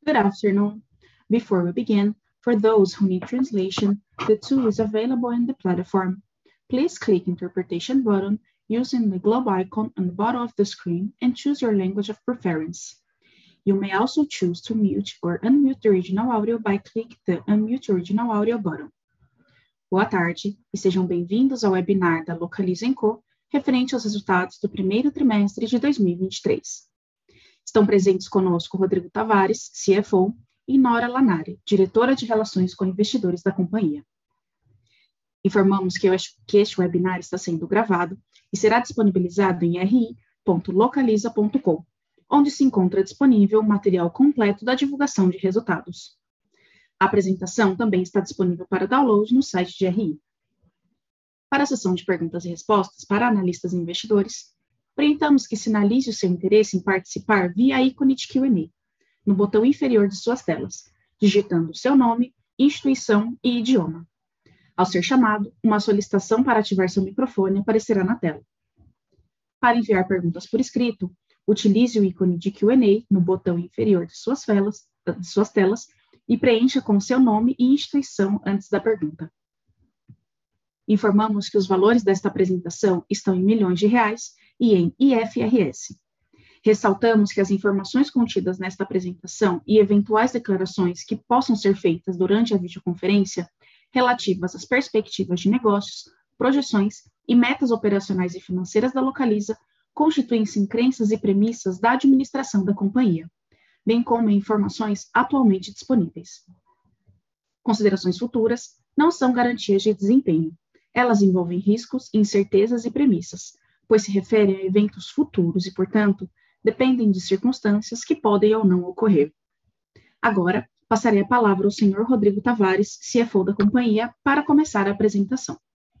Good afternoon. Before we begin, for those who need translation, the tool is available in the platform. Please click Interpretation button using the globe icon on the bottom of the screen and choose your language of preference. You may also choose to mute or unmute the original audio by clicking the Unmute Original Audio button. Boa tarde e sejam bem-vindos ao webinar da Localiza & Co, referente aos resultados do primeiro trimestre de 2023. Estão presentes conosco Rodrigo Tavares, CFO, e Nora Lanari, diretora de Relações com Investidores da companhia. Informamos que este webinar está sendo gravado e será disponibilizado em ri.localiza.com, onde se encontra disponível o material completo da divulgação de resultados. A apresentação também está disponível para download no site de RI. Para a sessão de perguntas e respostas para analistas e investidores, orientamos que sinalize o seu interesse em participar via ícone de Q&A, no botão inferior de suas telas, digitando seu nome, instituição e idioma. Ao ser chamado, uma solicitação para ativar seu microfone aparecerá na tela. Para enviar perguntas por escrito, utilize o ícone de Q&A no botão inferior de suas telas e preencha com seu nome e instituição antes da pergunta. Informamos que os valores desta apresentação estão em milhões de reais e em IFRS. Ressaltamos que as informações contidas nesta apresentação e eventuais declarações que possam ser feitas durante a videoconferência relativas às perspectivas de negócios, projeções e metas operacionais e financeiras da Localiza constituem-se em crenças e premissas da administração da companhia, bem como em informações atualmente disponíveis. Considerações futuras não são garantias de desempenho. Elas envolvem riscos, incertezas e premissas, pois se referem a eventos futuros e, portanto, dependem de circunstâncias que podem ou não ocorrer. Agora, passarei a palavra ao Sr. Rodrigo Tavares, CFO da companhia, para começar a apresentação.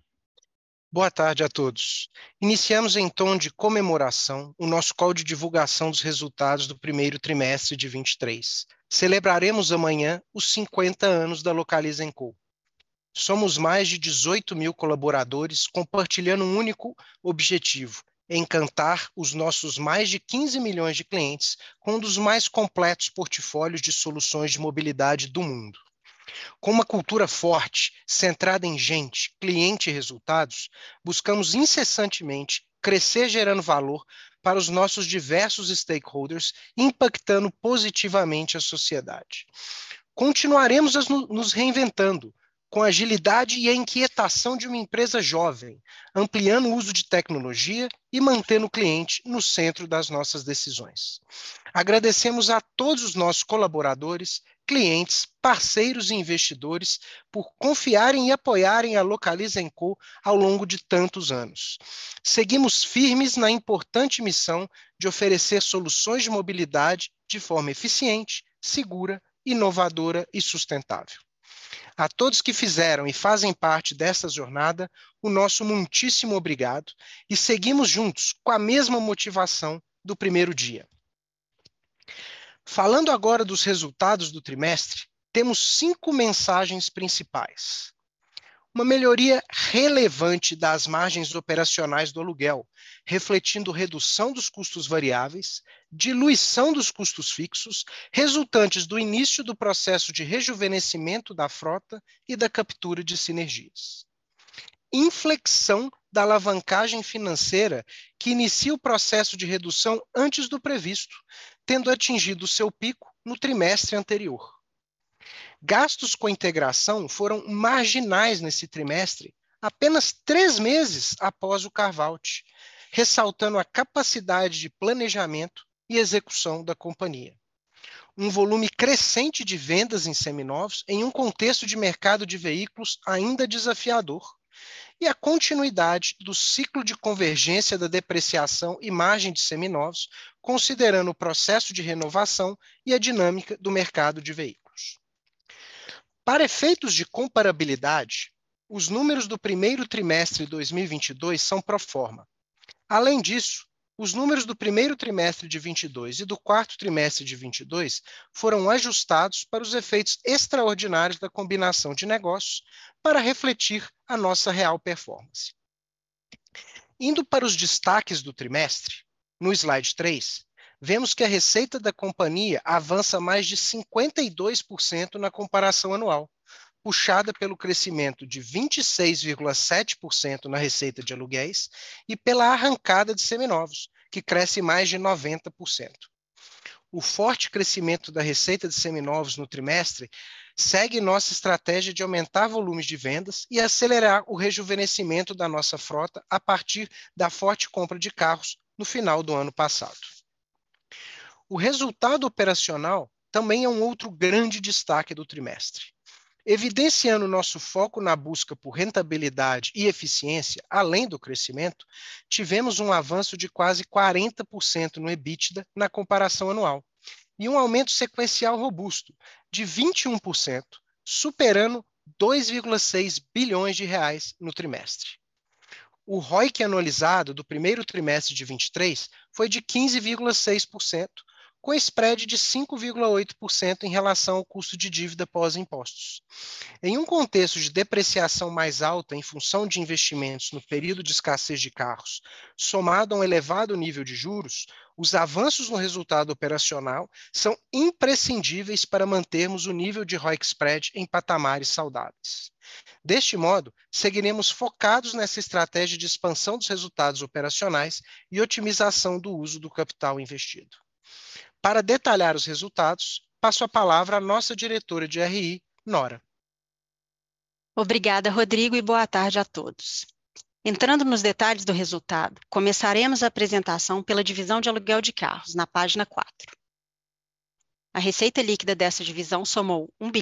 Boa tarde a todos. Iniciamos em tom de comemoração o nosso call de divulgação dos resultados do primeiro trimestre de 2023. Celebraremos amanhã os 50 anos da Localiza & Co. Somos mais de 18 mil colaboradores compartilhando um único objetivo: encantar os nossos mais de 15 milhões de clientes com um dos mais completos portfólios de soluções de mobilidade do mundo. Com uma cultura forte, centrada em gente, cliente e resultados, buscamos incessantemente crescer gerando valor para os nossos diversos stakeholders, impactando positivamente a sociedade. Continuaremos nos reinventando, com a agilidade e a inquietação de uma empresa jovem, ampliando o uso de tecnologia e mantendo o cliente no centro das nossas decisões. Agradecemos a todos os nossos colaboradores, clientes, parceiros e investidores por confiarem e apoiarem a Localiza & Co ao longo de tantos anos. Seguimos firmes na importante missão de oferecer soluções de mobilidade de forma eficiente, segura, inovadora e sustentável. A todos que fizeram e fazem parte dessa jornada, o nosso muitíssimo obrigado e seguimos juntos com a mesma motivação do primeiro dia. Falando agora dos resultados do trimestre, temos 5 mensagens principais. Uma melhoria relevante das margens operacionais do aluguel, refletindo redução dos custos variáveis, diluição dos custos fixos, resultantes do início do processo de rejuvenescimento da frota e da captura de sinergias. Inflexão da alavancagem financeira, que inicia o processo de redução antes do previsto, tendo atingido seu pico no trimestre anterior. Gastos com integração foram marginais nesse trimestre, apenas 3 meses após o carve-out, ressaltando a capacidade de planejamento e execução da companhia. Um volume crescente de vendas em seminovos em um contexto de mercado de veículos ainda desafiador, e a continuidade do ciclo de convergência da depreciação e margem de seminovos, considerando o processo de renovação e a dinâmica do mercado de veículos. Para efeitos de comparabilidade, os números do primeiro trimestre de 2022 são pro forma. Além disso, os números do primeiro trimestre de 22 e do quarto trimestre de 22 foram ajustados para os efeitos extraordinários da combinação de negócios para refletir a nossa real performance. Indo para os destaques do trimestre, no slide 3, vemos que a receita da companhia avança mais de 52% na comparação anual, puxada pelo crescimento de 26,7% na receita de aluguéis e pela arrancada de seminovos, que cresce mais de 90%. O forte crescimento da receita de seminovos no trimestre segue nossa estratégia de aumentar volumes de vendas e acelerar o rejuvenescimento da nossa frota a partir da forte compra de carros no final do ano passado. O resultado operacional também é um outro grande destaque do trimestre. Evidenciando nosso foco na busca por rentabilidade e eficiência, além do crescimento, tivemos um avanço de quase 40% no EBITDA na comparação anual e um aumento sequencial robusto de 21%, superando 2,6 bilhões de reais no trimestre. O ROIC anualizado do primeiro trimestre de 23 foi de 15,6%, com spread de 5,8% em relação ao custo de dívida pós-impostos. Em um contexto de depreciação mais alta em função de investimentos no período de escassez de carros, somado a um elevado nível de juros, os avanços no resultado operacional são imprescindíveis para mantermos o nível de ROIC spread em patamares saudáveis. Deste modo, seguiremos focados nessa estratégia de expansão dos resultados operacionais e otimização do uso do capital investido. Para detalhar os resultados, passo a palavra à nossa diretora de RI, Nora. Obrigada, Rodrigo, e boa tarde a todos. Entrando nos detalhes do resultado, começaremos a apresentação pela divisão de aluguel de carros, na página 4. A receita líquida dessa divisão somou R$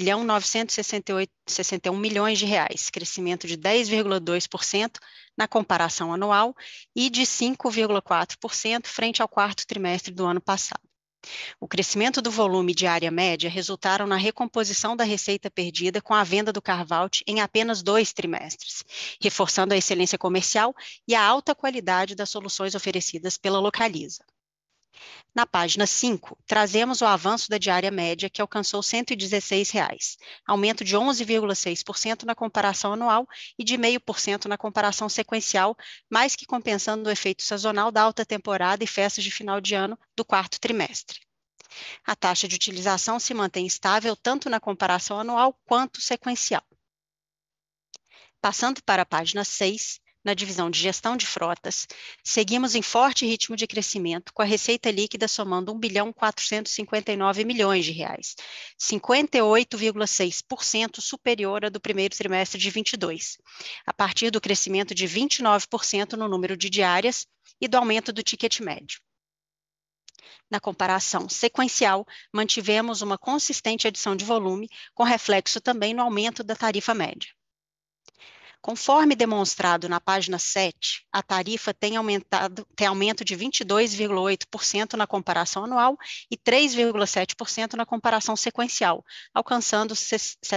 1.961 milhões, crescimento de 10,2% na comparação anual e de 5,4% frente ao quarto trimestre do ano passado. O crescimento do volume de área média resultaram na recomposição da receita perdida com a venda do carve-out em apenas 2 trimestres, reforçando a excelência comercial e a alta qualidade das soluções oferecidas pela Localiza. Na página 5, trazemos o avanço da diária média, que alcançou R$ 116, aumento de 11,6% na comparação anual e de 0,5% na comparação sequencial, mais que compensando o efeito sazonal da alta temporada e festas de final de ano do quarto trimestre. A taxa de utilização se mantém estável tanto na comparação anual quanto sequencial. Passando para a página 6, na divisão de gestão de frotas, seguimos em forte ritmo de crescimento, com a receita líquida somando R$ 1.459 milhões, 58,6% superior à do primeiro trimestre de 22, a partir do crescimento de 29% no número de diárias e do aumento do ticket médio. Na comparação sequencial, mantivemos uma consistente adição de volume, com reflexo também no aumento da tarifa média. Conforme demonstrado na página 7, a tarifa tem aumento de 22,8% na comparação anual e 3,7% na comparação sequencial, alcançando R$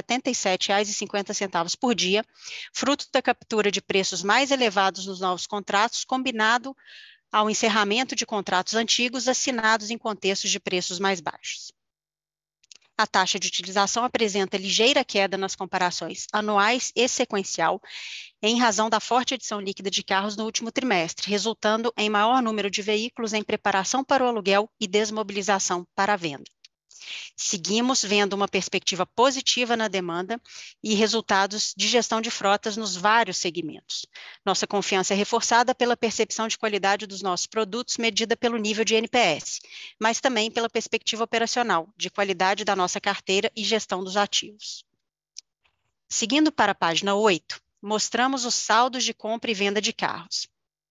77,50 por dia, fruto da captura de preços mais elevados nos novos contratos, combinado ao encerramento de contratos antigos assinados em contextos de preços mais baixos. A taxa de utilização apresenta ligeira queda nas comparações anuais e sequencial, em razão da forte adição líquida de carros no último trimestre, resultando em maior número de veículos em preparação para o aluguel e desmobilização para a venda. Seguimos vendo uma perspectiva positiva na demanda e resultados de gestão de frotas nos vários segmentos. Nossa confiança é reforçada pela percepção de qualidade dos nossos produtos, medida pelo nível de NPS, mas também pela perspectiva operacional, de qualidade da nossa carteira e gestão dos ativos. Seguindo para a página 8, mostramos os saldos de compra e venda de carros.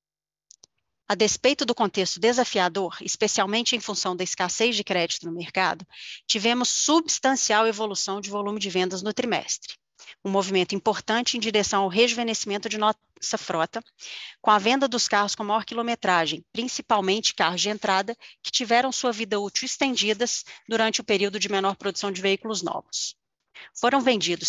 A despeito do contexto desafiador, especialmente em função da escassez de crédito no mercado, tivemos substancial evolução de volume de vendas no trimestre. Um movimento importante em direção ao rejuvenescimento de nossa frota, com a venda dos carros com maior quilometragem, principalmente carros de entrada, que tiveram sua vida útil estendidas durante o período de menor produção de veículos novos. Foram vendidos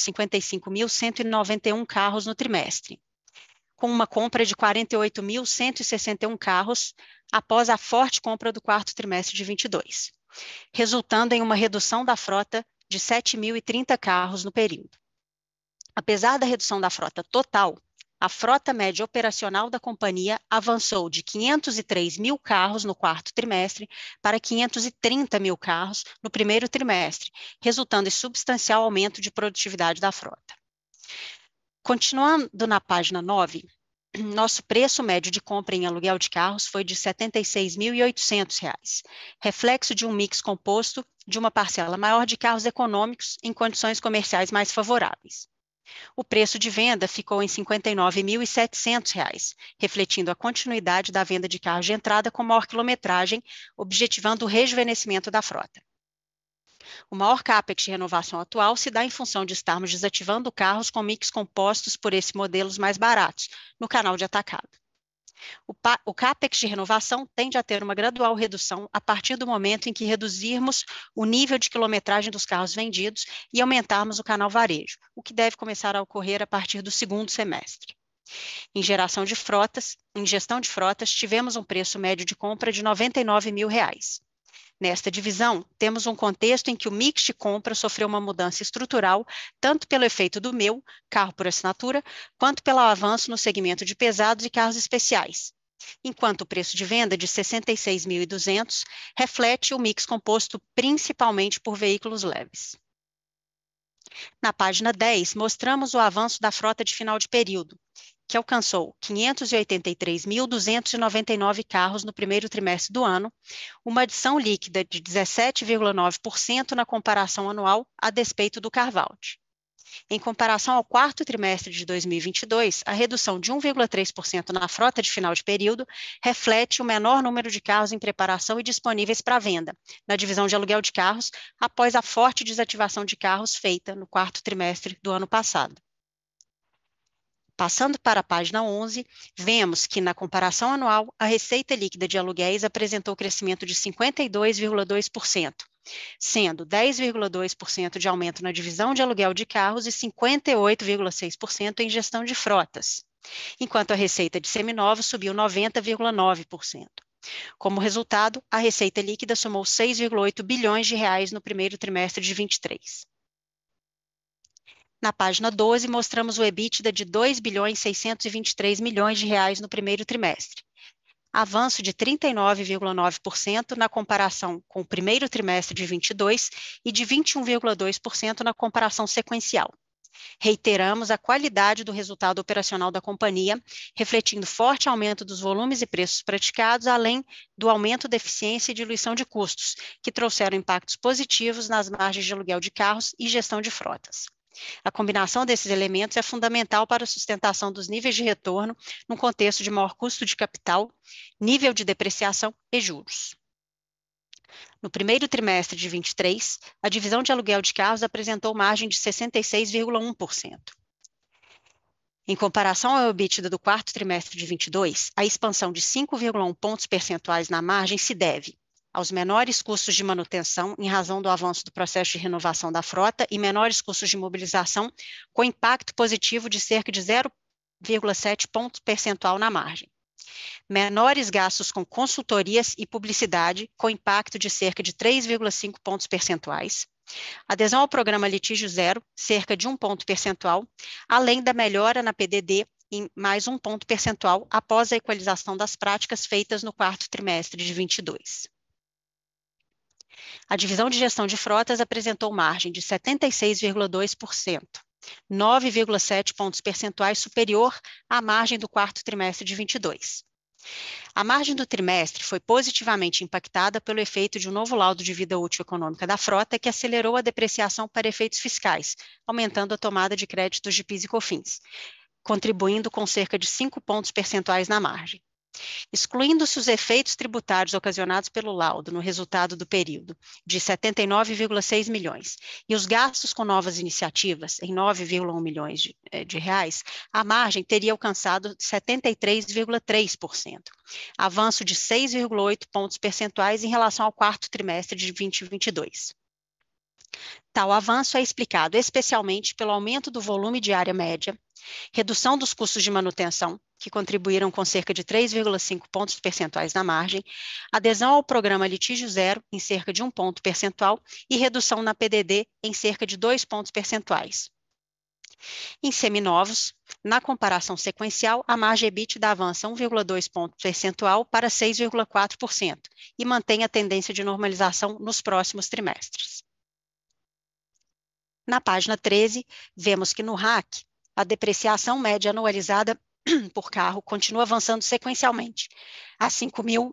55.191 carros no trimestre, com uma compra de 48.161 carros após a forte compra do quarto trimestre de 22, resultando em uma redução da frota de 7.030 carros no período. Apesar da redução da frota total, a frota média operacional da companhia avançou de 503 mil carros no quarto trimestre para 530 mil carros no primeiro trimestre, resultando em substancial aumento de produtividade da frota. Continuando na página 9, nosso preço médio de compra em aluguel de carros foi de R$ 76.800, reflexo de um mix composto de uma parcela maior de carros econômicos em condições comerciais mais favoráveis. O preço de venda ficou em R$ 59.700, refletindo a continuidade da venda de carros de entrada com maior quilometragem, objetivando o rejuvenescimento da frota. O maior CAPEX de renovação atual se dá em função de estarmos desativando carros com mix compostos por esses modelos mais baratos, no canal de atacado. O CAPEX de renovação tende a ter uma gradual redução a partir do momento em que reduzirmos o nível de quilometragem dos carros vendidos e aumentarmos o canal varejo, o que deve começar a ocorrer a partir do segundo semestre. Em gestão de frotas, tivemos um preço médio de compra de R$ 99 mil. Nesta divisão, temos um contexto em que o mix de compra sofreu uma mudança estrutural, tanto pelo efeito do meu, carro por assinatura, quanto pelo avanço no segmento de pesados e carros especiais, enquanto o preço de venda de R$ 66.200 reflete o mix composto principalmente por veículos leves. Na página 10, mostramos o avanço da frota de final de período, que alcançou 583.299 carros no primeiro trimestre do ano, uma adição líquida de 17,9% na comparação anual, a despeito do carve-out. Em comparação ao quarto trimestre de 2022, a redução de 1,3% na frota de final de período reflete o menor número de carros em preparação e disponíveis para venda, na divisão de aluguel de carros, após a forte desativação de carros feita no quarto trimestre do ano passado. Passando para a página 11, vemos que, na comparação anual, a receita líquida de aluguéis apresentou crescimento de 52,2%, sendo 10,2% de aumento na divisão de aluguel de carros e 58,6% em gestão de frotas, enquanto a receita de seminovos subiu 90,9%. Como resultado, a receita líquida somou 6,8 bilhões de reais no primeiro trimestre de 2023. Na página 12, mostramos o EBITDA de 2,623 bilhões de reais no primeiro trimestre, avanço de 39,9% na comparação com o primeiro trimestre de 2022 e de 21,2% na comparação sequencial. Reiteramos a qualidade do resultado operacional da companhia, refletindo forte aumento dos volumes e preços praticados, além do aumento da eficiência e diluição de custos, que trouxeram impactos positivos nas margens de aluguel de carros e gestão de frotas. A combinação desses elementos é fundamental para a sustentação dos níveis de retorno num contexto de maior custo de capital, nível de depreciação e juros. No primeiro trimestre de 2023, a divisão de aluguel de carros apresentou margem de 66,1%. Em comparação ao EBITDA do quarto trimestre de 2022, a expansão de 5,1 pontos percentuais na margem se deve aos menores custos de manutenção em razão do avanço do processo de renovação da frota e menores custos de mobilização, com impacto positivo de cerca de 0,7 pontos percentual na margem. Menores gastos com consultorias e publicidade, com impacto de cerca de 3,5 pontos percentuais. Adesão ao programa Litígio Zero, cerca de 1 ponto percentual, além da melhora na PDD em mais 1 ponto percentual após a equalização das práticas feitas no quarto trimestre de 2022. A divisão de gestão de frotas apresentou margem de 76,2%, 9,7 pontos percentuais superior à margem do quarto trimestre de 2022. A margem do trimestre foi positivamente impactada pelo efeito de um novo laudo de vida útil econômica da frota que acelerou a depreciação para efeitos fiscais, aumentando a tomada de créditos de PIS e COFINS, contribuindo com cerca de 5 pontos percentuais na margem. Excluindo-se os efeitos tributários ocasionados pelo laudo no resultado do período, de 79,6 milhões, e os gastos com novas iniciativas, em 9,1 milhões de reais, a margem teria alcançado 73,3%, avanço de 6,8 pontos percentuais em relação ao quarto trimestre de 2022. Tal avanço é explicado especialmente pelo aumento do volume de área média, redução dos custos de manutenção, que contribuíram com cerca de 3,5 pontos percentuais na margem, adesão ao programa Litígio Zero em cerca de 1 ponto percentual e redução na PDD em cerca de 2 pontos percentuais. Em seminovos, na comparação sequencial, a margem EBITDA avança 1,2 ponto percentual para 6,4% e mantém a tendência de normalização nos próximos trimestres. Na página 13, vemos que no RAC, a depreciação média anualizada por carro continua avançando sequencialmente, a R$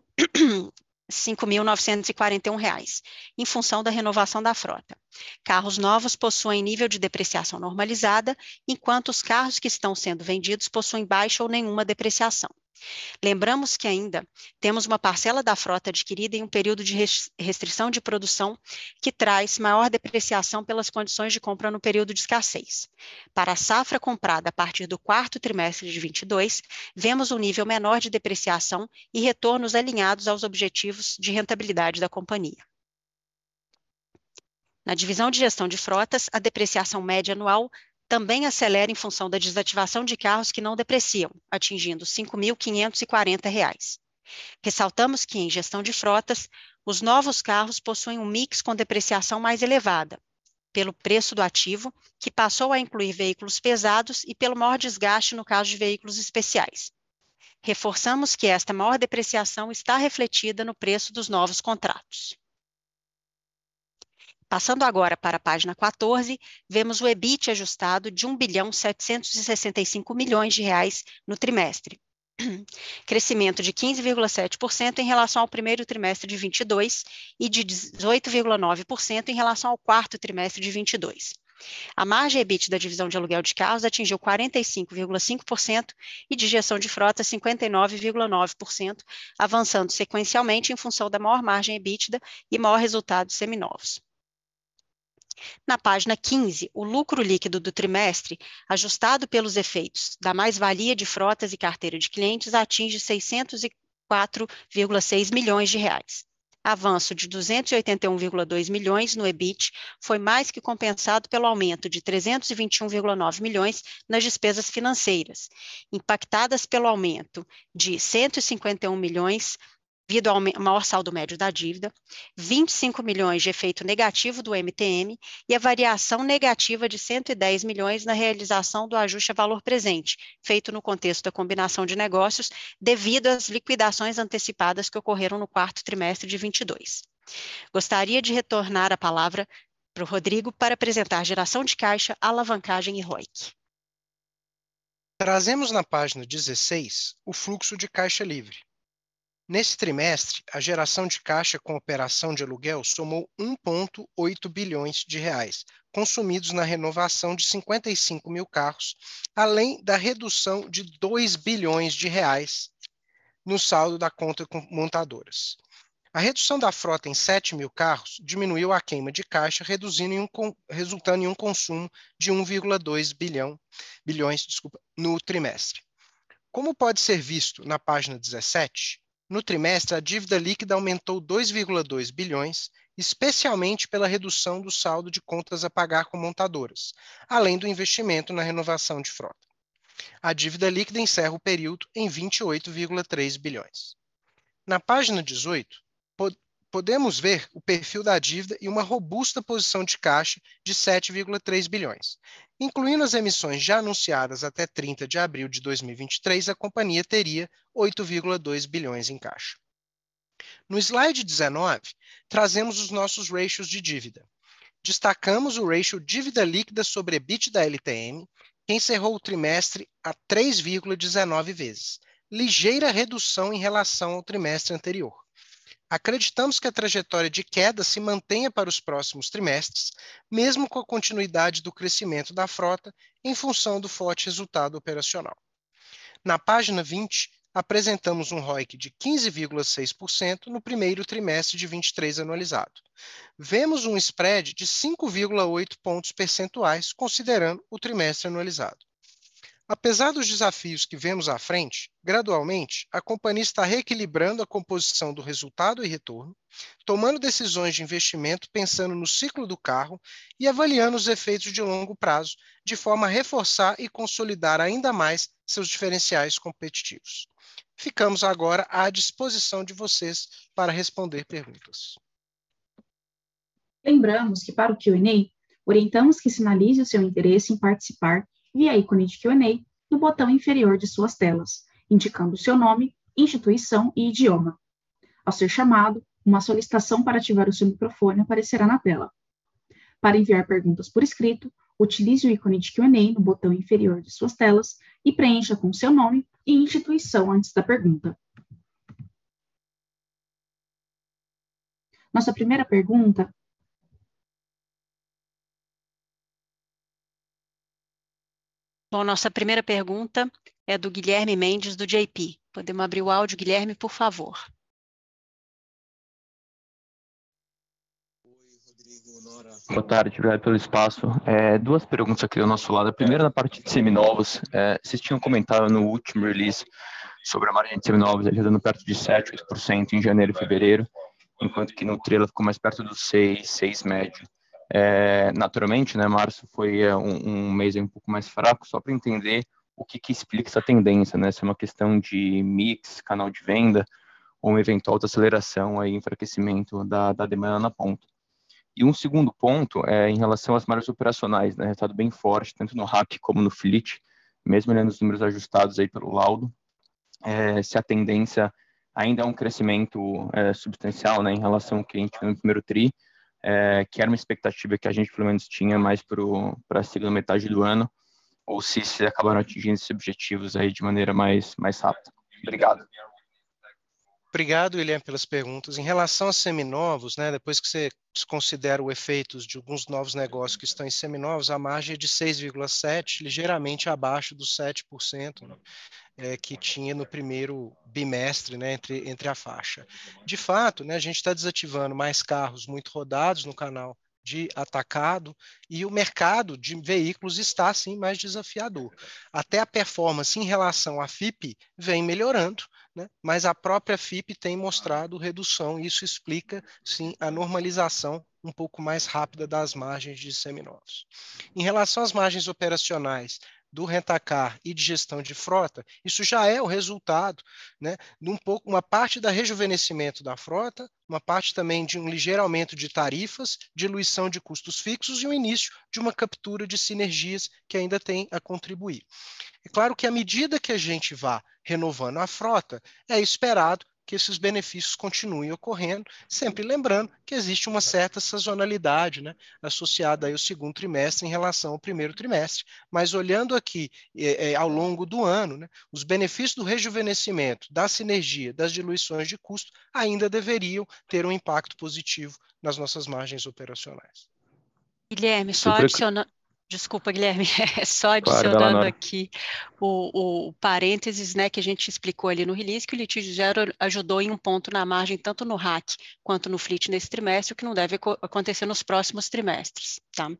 5.941, em função da renovação da frota. Carros novos possuem nível de depreciação normalizada, enquanto os carros que estão sendo vendidos possuem baixa ou nenhuma depreciação. Lembramos que ainda temos uma parcela da frota adquirida em um período de restrição de produção que traz maior depreciação pelas condições de compra no período de escassez. Para a safra comprada a partir do quarto trimestre de 22, vemos um nível menor de depreciação e retornos alinhados aos objetivos de rentabilidade da companhia. Na divisão de gestão de frotas, a depreciação média anual também acelera em função da desativação de carros que não depreciam, atingindo R$ 5.540. Ressaltamos que, em gestão de frotas, os novos carros possuem um mix com depreciação mais elevada, pelo preço do ativo, que passou a incluir veículos pesados e pelo maior desgaste no caso de veículos especiais. Reforçamos que esta maior depreciação está refletida no preço dos novos contratos. Passando agora para a página 14, vemos o EBIT ajustado de R$ 1.765 bilhões no trimestre, crescimento de 15,7% em relação ao primeiro trimestre de 22 e de 18,9% em relação ao quarto trimestre de 22. A margem EBIT da divisão de aluguel de carros atingiu 45,5% e de gestão de frota 59,9%, avançando sequencialmente em função da maior margem EBITDA e maior resultado de seminovos. Na página 15, o lucro líquido do trimestre, ajustado pelos efeitos da mais-valia de frotas e carteira de clientes, atinge R$ 604,6 milhões. Avanço de 281,2 milhões no EBIT foi mais que compensado pelo aumento de 321,9 milhões nas despesas financeiras, impactadas pelo aumento de 151 milhões devido ao maior saldo médio da dívida, 25 milhões de efeito negativo do MTM e a variação negativa de 110 milhões na realização do ajuste a valor presente, feito no contexto da combinação de negócios, devido às liquidações antecipadas que ocorreram no quarto trimestre de 22. Gostaria de retornar a palavra para o Rodrigo para apresentar geração de caixa, alavancagem e ROIC. Trazemos na página 16 o fluxo de caixa livre. Nesse trimestre, a geração de caixa com operação de aluguel somou 1,8 bilhões de reais, consumidos na renovação de 55 mil carros, além da redução de 2 bilhões de reais no saldo da conta com montadoras. A redução da frota em 7 mil carros diminuiu a queima de caixa, resultando em um consumo de 1,2 bilhões no trimestre. Como pode ser visto na página 17, no trimestre, a dívida líquida aumentou 2,2 bilhões, especialmente pela redução do saldo de contas a pagar com montadoras, além do investimento na renovação de frota. A dívida líquida encerra o período em 28,3 bilhões. Na página 18, podemos ver o perfil da dívida e uma robusta posição de caixa de 7,3 bilhões. Incluindo as emissões já anunciadas até 30 de abril de 2023, a companhia teria 8,2 bilhões em caixa. No slide 19, trazemos os nossos ratios de dívida. Destacamos o ratio dívida líquida sobre EBITDA da LTM, que encerrou o trimestre a 3,19 vezes, ligeira redução em relação ao trimestre anterior. Acreditamos que a trajetória de queda se mantenha para os próximos trimestres, mesmo com a continuidade do crescimento da frota em função do forte resultado operacional. Na página 20, apresentamos um ROIC de 15,6% no primeiro trimestre de 23 anualizado. Vemos um spread de 5,8 pontos percentuais, considerando o trimestre anualizado. Apesar dos desafios que vemos à frente, gradualmente, a companhia está reequilibrando a composição do resultado e retorno, tomando decisões de investimento pensando no ciclo do carro e avaliando os efeitos de longo prazo, de forma a reforçar e consolidar ainda mais seus diferenciais competitivos. Ficamos agora à disposição de vocês para responder perguntas. Lembramos que para o Q&A, orientamos que sinalize o seu interesse em participar via ícone de Q&A no botão inferior de suas telas, indicando seu nome, instituição e idioma. Ao ser chamado, uma solicitação para ativar o seu microfone aparecerá na tela. Para enviar perguntas por escrito, utilize o ícone de Q&A no botão inferior de suas telas e preencha com seu nome e instituição antes da pergunta. Nossa primeira pergunta Bom, nossa primeira pergunta é do Guilherme Mendes, do JP. Podemos abrir o áudio, Guilherme, por favor. Boa tarde, obrigado pelo espaço. Duas perguntas aqui do nosso lado. A primeira, na parte de seminovos. Vocês tinham comentado no último release sobre a margem de seminovos, ele dando perto de 7%, 8% em janeiro e fevereiro, enquanto que no TRI ela ficou mais perto dos 6 médio. Naturalmente, né, março foi um mês um pouco mais fraco, só para entender o que explica essa tendência, né? Se é uma questão de mix, canal de venda, ou uma eventual desaceleração, aí, enfraquecimento da demanda na ponta. E um segundo ponto é em relação às margens operacionais, né? Resultado bem forte, tanto no RAC como no fleet, mesmo olhando os números ajustados aí pelo laudo, se a tendência ainda é um crescimento substancial, né, em relação ao que a gente viu no primeiro TRI, que era uma expectativa que a gente pelo menos tinha mais para a segunda metade do ano, ou se acabaram atingindo esses objetivos aí de maneira mais rápida. Obrigado. Obrigado, William, pelas perguntas. Em relação a seminovos, né, depois que você desconsidera o efeito de alguns novos negócios que estão em seminovos, a margem é de 6,7%, ligeiramente abaixo dos 7%, né, que tinha no primeiro bimestre, né, entre a faixa. De fato, né, a gente está desativando mais carros muito rodados no canal de atacado e o mercado de veículos está, sim, mais desafiador. Até a performance em relação à FIPE vem melhorando, né? Mas a própria FIPE tem mostrado redução e isso explica, sim, a normalização um pouco mais rápida das margens de seminovos. Em relação às margens operacionais do rentacar e de gestão de frota, isso já é o resultado, né, de uma parte da rejuvenescimento da frota, uma parte também de um ligeiro aumento de tarifas, diluição de custos fixos e o início de uma captura de sinergias que ainda tem a contribuir. É claro que à medida que a gente vá renovando a frota, é esperado que esses benefícios continuem ocorrendo, sempre lembrando que existe uma certa sazonalidade, né, associada aí ao segundo trimestre em relação ao primeiro trimestre. Mas olhando aqui ao longo do ano, né, os benefícios do rejuvenescimento, da sinergia, das diluições de custo ainda deveriam ter um impacto positivo nas nossas margens operacionais. Guilherme, só adicionando... Desculpa, Guilherme, só adicionando aqui o parênteses, né, que a gente explicou ali no release, que o litígio zero ajudou em um ponto na margem, tanto no RAC quanto no fleet nesse trimestre, o que não deve acontecer nos próximos trimestres, tá?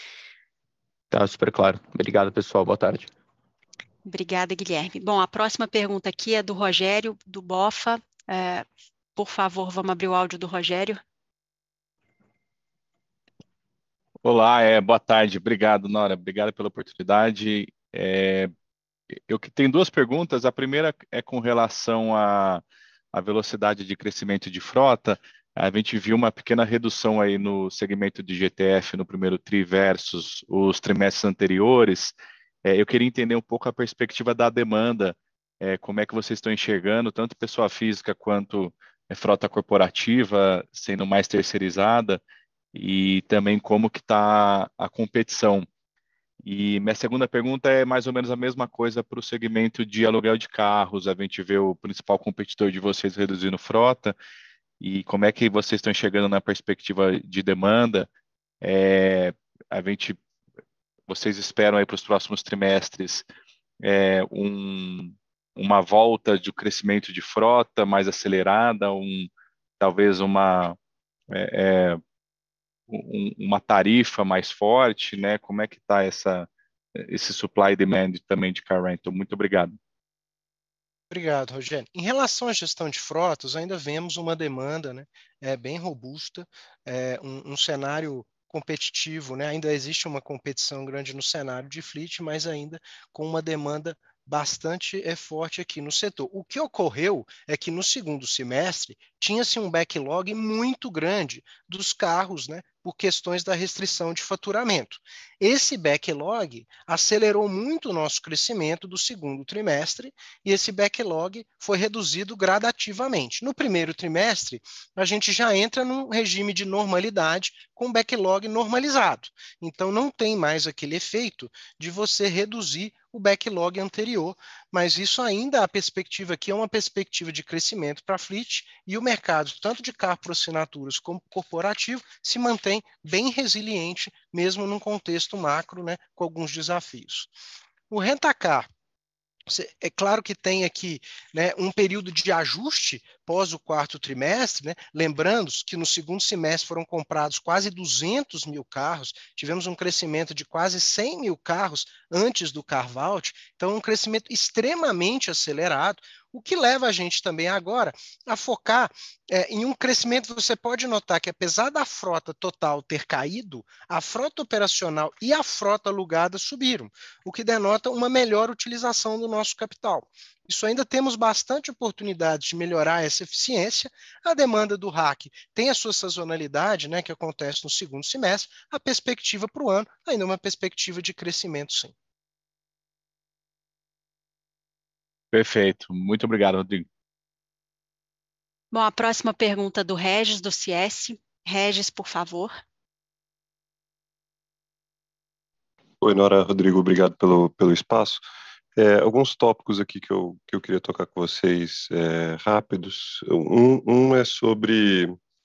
Tá, super claro. Obrigado, pessoal. Boa tarde. Obrigada, Guilherme. Bom, a próxima pergunta aqui é do Rogério, do BOFA. Por favor, vamos abrir o áudio do Rogério. Olá, boa tarde. Obrigado, Nora. Obrigado pela oportunidade. Eu que tenho duas perguntas. A primeira é com relação à velocidade de crescimento de frota. A gente viu uma pequena redução aí no segmento de GTF no primeiro TRI versus os trimestres anteriores. Eu queria entender um pouco a perspectiva da demanda, como é que vocês estão enxergando, tanto pessoa física quanto frota corporativa sendo mais terceirizada, e também como que está a competição. E minha segunda pergunta é mais ou menos a mesma coisa para o segmento de aluguel de carros. A gente vê o principal competidor de vocês reduzindo frota, e como é que vocês estão enxergando na perspectiva de demanda? Vocês esperam aí para os próximos trimestres uma volta de crescimento de frota mais acelerada, talvez uma tarifa mais forte, né? Como é que está esse supply e demand também de car rental? Muito obrigado. Obrigado, Rogério. Em relação à gestão de frotas, ainda vemos uma demanda, né, bem robusta, um cenário competitivo, né? Ainda existe uma competição grande no cenário de fleet, mas ainda com uma demanda bastante forte aqui no setor. O que ocorreu é que no segundo semestre tinha-se um backlog muito grande dos carros, né, por questões da restrição de faturamento. Esse backlog acelerou muito o nosso crescimento do segundo trimestre e esse backlog foi reduzido gradativamente. No primeiro trimestre, a gente já entra num regime de normalidade com backlog normalizado. Então, não tem mais aquele efeito de você reduzir o backlog anterior, mas isso ainda, a perspectiva aqui é uma perspectiva de crescimento para a fleet e o mercado, tanto de carro por assinaturas como corporativo, se mantém bem resiliente, mesmo num contexto macro, né, com alguns desafios. O Rent-A-Car, é claro que tem aqui, né, um período de ajuste pós o quarto trimestre, né? Lembrando que no segundo semestre foram comprados quase 200 mil carros, tivemos um crescimento de quase 100 mil carros antes do carve-out, então um crescimento extremamente acelerado, o que leva a gente também agora a focar em um crescimento. Você pode notar que apesar da frota total ter caído, a frota operacional e a frota alugada subiram, o que denota uma melhor utilização do nosso capital. Isso ainda temos bastante oportunidade de melhorar essa eficiência. A demanda do RAC tem a sua sazonalidade, né, que acontece no segundo semestre. A perspectiva para o ano ainda é uma perspectiva de crescimento, sim. Perfeito. Muito obrigado, Rodrigo. Bom, a próxima pergunta do Regis, do CS. Regis, por favor. Oi, Nora, Rodrigo, obrigado pelo espaço. Alguns tópicos aqui que eu queria tocar com vocês rápidos. Um é sobre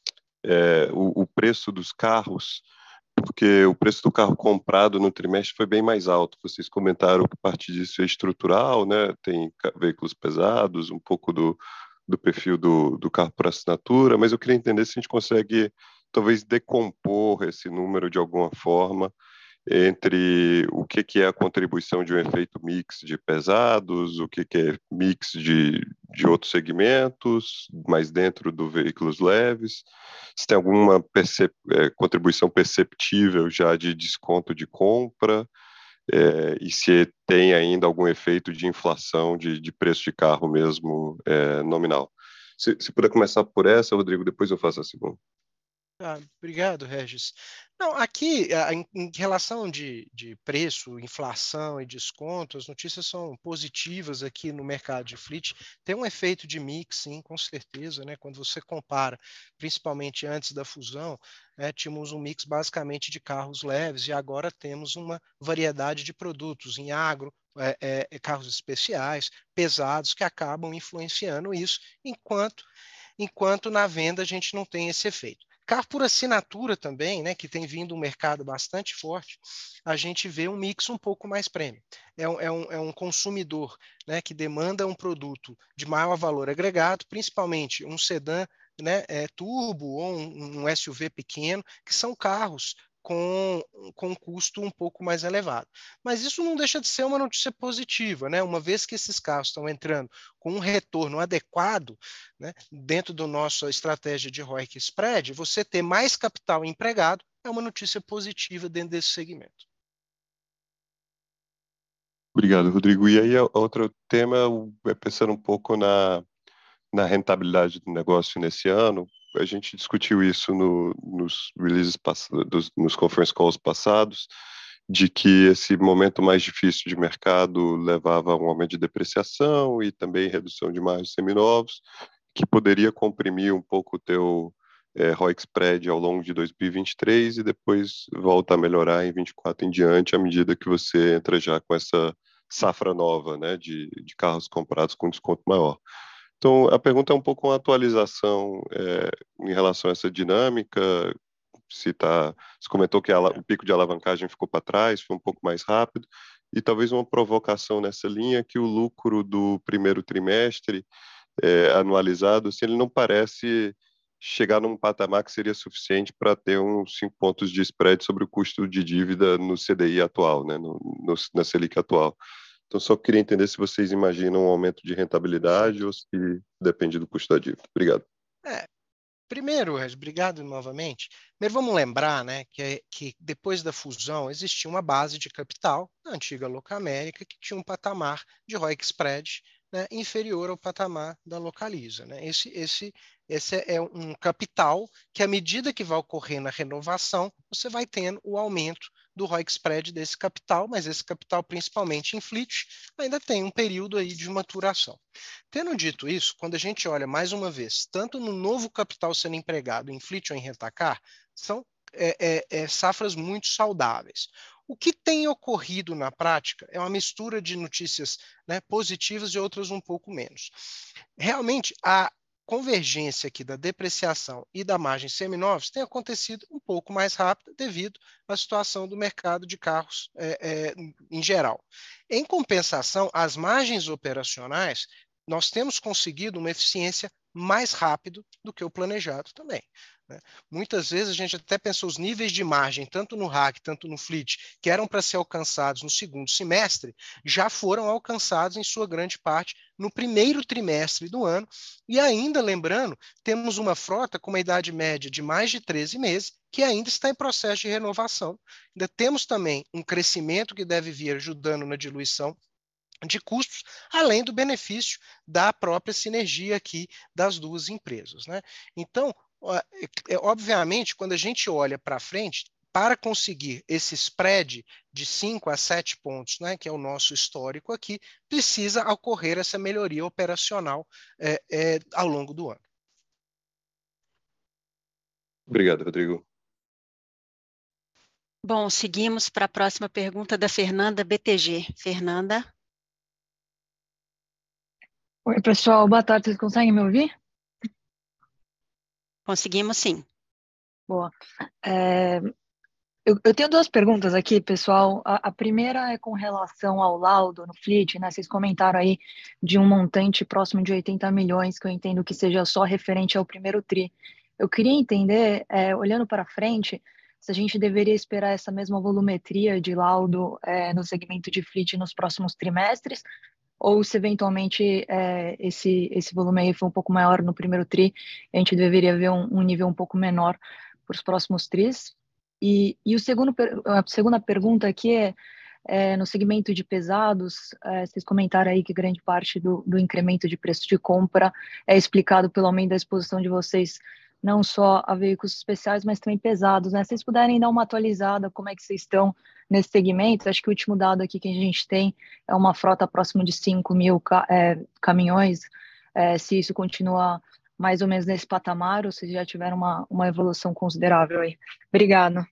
o preço dos carros, porque o preço do carro comprado no trimestre foi bem mais alto. Vocês comentaram que parte disso é estrutural, né? Tem veículos pesados, um pouco do perfil do carro por assinatura, mas eu queria entender se a gente consegue talvez decompor esse número de alguma forma entre o que é a contribuição de um efeito mix de pesados, o que é mix de outros segmentos, mais dentro do veículos leves, se tem alguma contribuição perceptível já de desconto de compra, e se tem ainda algum efeito de inflação de preço de carro mesmo nominal. Se puder começar por essa, Rodrigo, depois eu faço a segunda. Obrigado, Regis. Não, aqui, em relação de preço, inflação e desconto, as notícias são positivas aqui no mercado de fleet. Tem um efeito de mix, sim, com certeza, né? Quando você compara, principalmente antes da fusão, né, tínhamos um mix basicamente de carros leves e agora temos uma variedade de produtos em agro, carros especiais, pesados, que acabam influenciando isso, enquanto na venda a gente não tem esse efeito. Carro por assinatura também, né, que tem vindo um mercado bastante forte, a gente vê um mix um pouco mais premium. É um consumidor, né, que demanda um produto de maior valor agregado, principalmente um sedã, né, turbo ou um SUV pequeno, que são carros com um custo um pouco mais elevado. Mas isso não deixa de ser uma notícia positiva, né? Uma vez que esses carros estão entrando com um retorno adequado, né, dentro da nossa estratégia de ROIC spread, você ter mais capital empregado é uma notícia positiva dentro desse segmento. Obrigado, Rodrigo. E aí, outro tema, pensando um pouco na rentabilidade do negócio nesse ano, a gente discutiu isso nos releases passados, nos conference calls passados, de que esse momento mais difícil de mercado levava a um aumento de depreciação e também redução de margens seminovos, que poderia comprimir um pouco o teu ROIC spread ao longo de 2023 e depois volta a melhorar em 2024 em diante, à medida que você entra já com essa safra nova, né, de carros comprados com desconto maior. Então, a pergunta é um pouco uma atualização em relação a essa dinâmica. Você comentou que o pico de alavancagem ficou para trás, foi um pouco mais rápido, e talvez uma provocação nessa linha, que o lucro do primeiro trimestre anualizado, assim, ele não parece chegar num patamar que seria suficiente para ter uns 5 pontos de spread sobre o custo de dívida no CDI atual, né, na Selic atual. Então, só queria entender se vocês imaginam um aumento de rentabilidade ou se depende do custo da dívida. Obrigado. Primeiro, Regis, obrigado novamente. Primeiro, vamos lembrar, né, que depois da fusão existia uma base de capital na antiga Locamérica que tinha um patamar de ROIC spread, né, inferior ao patamar da Localiza, né? Esse é um capital que, à medida que vai ocorrendo a renovação, você vai tendo o aumento do ROIC spread desse capital, mas esse capital, principalmente em fleet, ainda tem um período aí de maturação. Tendo dito isso, quando a gente olha mais uma vez, tanto no novo capital sendo empregado em fleet ou em rentacar, são safras muito saudáveis. O que tem ocorrido na prática é uma mistura de notícias, né, positivas e outras um pouco menos. Realmente, a convergência aqui da depreciação e da margem seminovos tem acontecido um pouco mais rápida devido à situação do mercado de carros em geral. Em compensação, as margens operacionais, nós temos conseguido uma eficiência mais rápido do que o planejado também, né? Muitas vezes a gente até pensou os níveis de margem, tanto no RAC, tanto no fleet, que eram para ser alcançados no segundo semestre, já foram alcançados em sua grande parte no primeiro trimestre do ano. E ainda, lembrando, temos uma frota com uma idade média de mais de 13 meses, que ainda está em processo de renovação. Ainda temos também um crescimento que deve vir ajudando na diluição de custos, além do benefício da própria sinergia aqui das duas empresas, né? Então, obviamente, quando a gente olha para frente, para conseguir esse spread de 5 a 7 pontos, né, que é o nosso histórico aqui, precisa ocorrer essa melhoria operacional ao longo do ano. Obrigado, Rodrigo. Bom, seguimos para a próxima pergunta da Fernanda, BTG. Fernanda. Oi, pessoal, boa tarde, vocês conseguem me ouvir? Conseguimos, sim. Boa. Eu tenho duas perguntas aqui, pessoal. A primeira é com relação ao laudo no fleet, né? Vocês comentaram aí de um montante próximo de 80 milhões, que eu entendo que seja só referente ao primeiro TRI. Eu queria entender, olhando para frente, se a gente deveria esperar essa mesma volumetria de laudo no segmento de fleet nos próximos trimestres, ou se eventualmente esse volume aí for um pouco maior no primeiro TRI, a gente deveria ver um nível um pouco menor para os próximos TRIs. E a segunda pergunta aqui no segmento de pesados, vocês comentaram aí que grande parte do incremento de preço de compra é explicado pelo aumento da exposição de vocês, não só a veículos especiais, mas também pesados, né? Se vocês puderem dar uma atualizada, como é que vocês estão nesse segmento? Acho que o último dado aqui que a gente tem é uma frota próxima de 5 mil caminhões. Se isso continua mais ou menos nesse patamar, ou se já tiveram uma evolução considerável aí. Obrigada.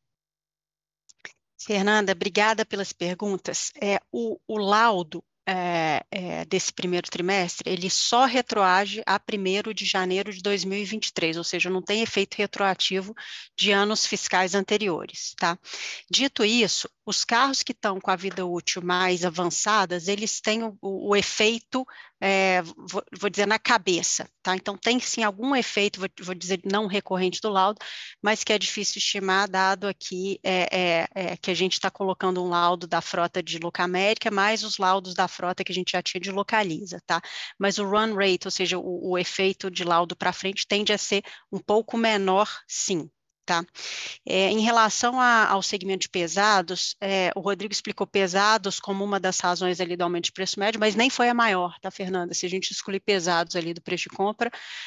Fernanda, obrigada pelas perguntas. O laudo desse primeiro trimestre, ele só retroage a 1º de janeiro de 2023, ou seja, não tem efeito retroativo de anos fiscais anteriores, tá? Dito isso, os carros que estão com a vida útil mais avançadas, eles têm o efeito, vou dizer, na cabeça, tá? Então, tem sim algum efeito, vou dizer, não recorrente do laudo, mas que é difícil estimar, dado aqui que a gente está colocando um laudo da frota de Locamérica, mais os laudos da frota que a gente já tinha de Localiza, tá? Mas o run rate, ou seja, o efeito de laudo para frente, tende a ser um pouco menor, sim. Tá? Em relação ao segmento de pesados, o Rodrigo explicou pesados como uma das razões ali do aumento de preço médio, mas nem foi a maior, tá, Fernanda? Se a gente excluir pesados ali do preço de compra,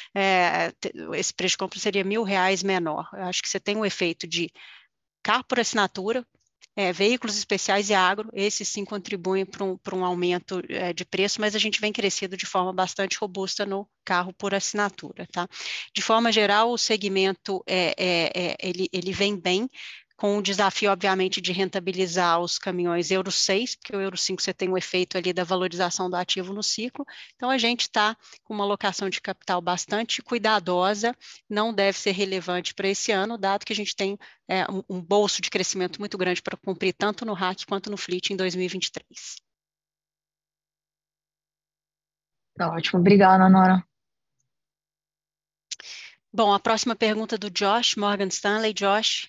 esse preço de compra seria R$1.000 menor. Eu acho que você tem um efeito de carro por assinatura, veículos especiais e agro, esses sim contribuem para um aumento de preço, mas a gente vem crescendo de forma bastante robusta no carro por assinatura, tá? De forma geral, o segmento ele vem bem, com o desafio, obviamente, de rentabilizar os caminhões Euro 6, porque o Euro 5 você tem um efeito ali da valorização do ativo no ciclo, então a gente está com uma alocação de capital bastante cuidadosa, não deve ser relevante para esse ano, dado que a gente tem um bolso de crescimento muito grande para cumprir tanto no RAC quanto no fleet em 2023. Tá ótimo, obrigada, Nora. Bom, a próxima pergunta do Josh, Morgan Stanley. Josh.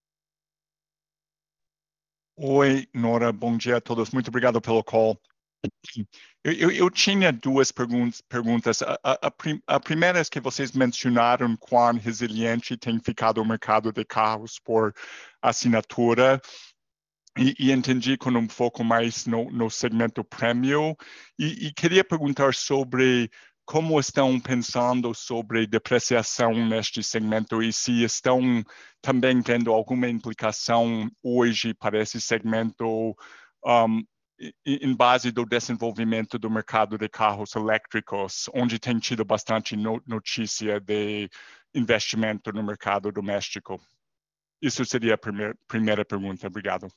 Oi, Nora, bom dia a todos. Muito obrigado pelo call. Eu tinha duas perguntas. A primeira é que vocês mencionaram quão resiliente tem ficado o mercado de carros por assinatura. e entendi com um foco mais no segmento premium, e queria perguntar sobre como estão pensando sobre depreciação neste segmento e se estão também tendo alguma implicação hoje para esse segmento em base do desenvolvimento do mercado de carros elétricos, onde tem tido bastante notícia de investimento no mercado doméstico. Isso seria a primeira pergunta. Obrigado.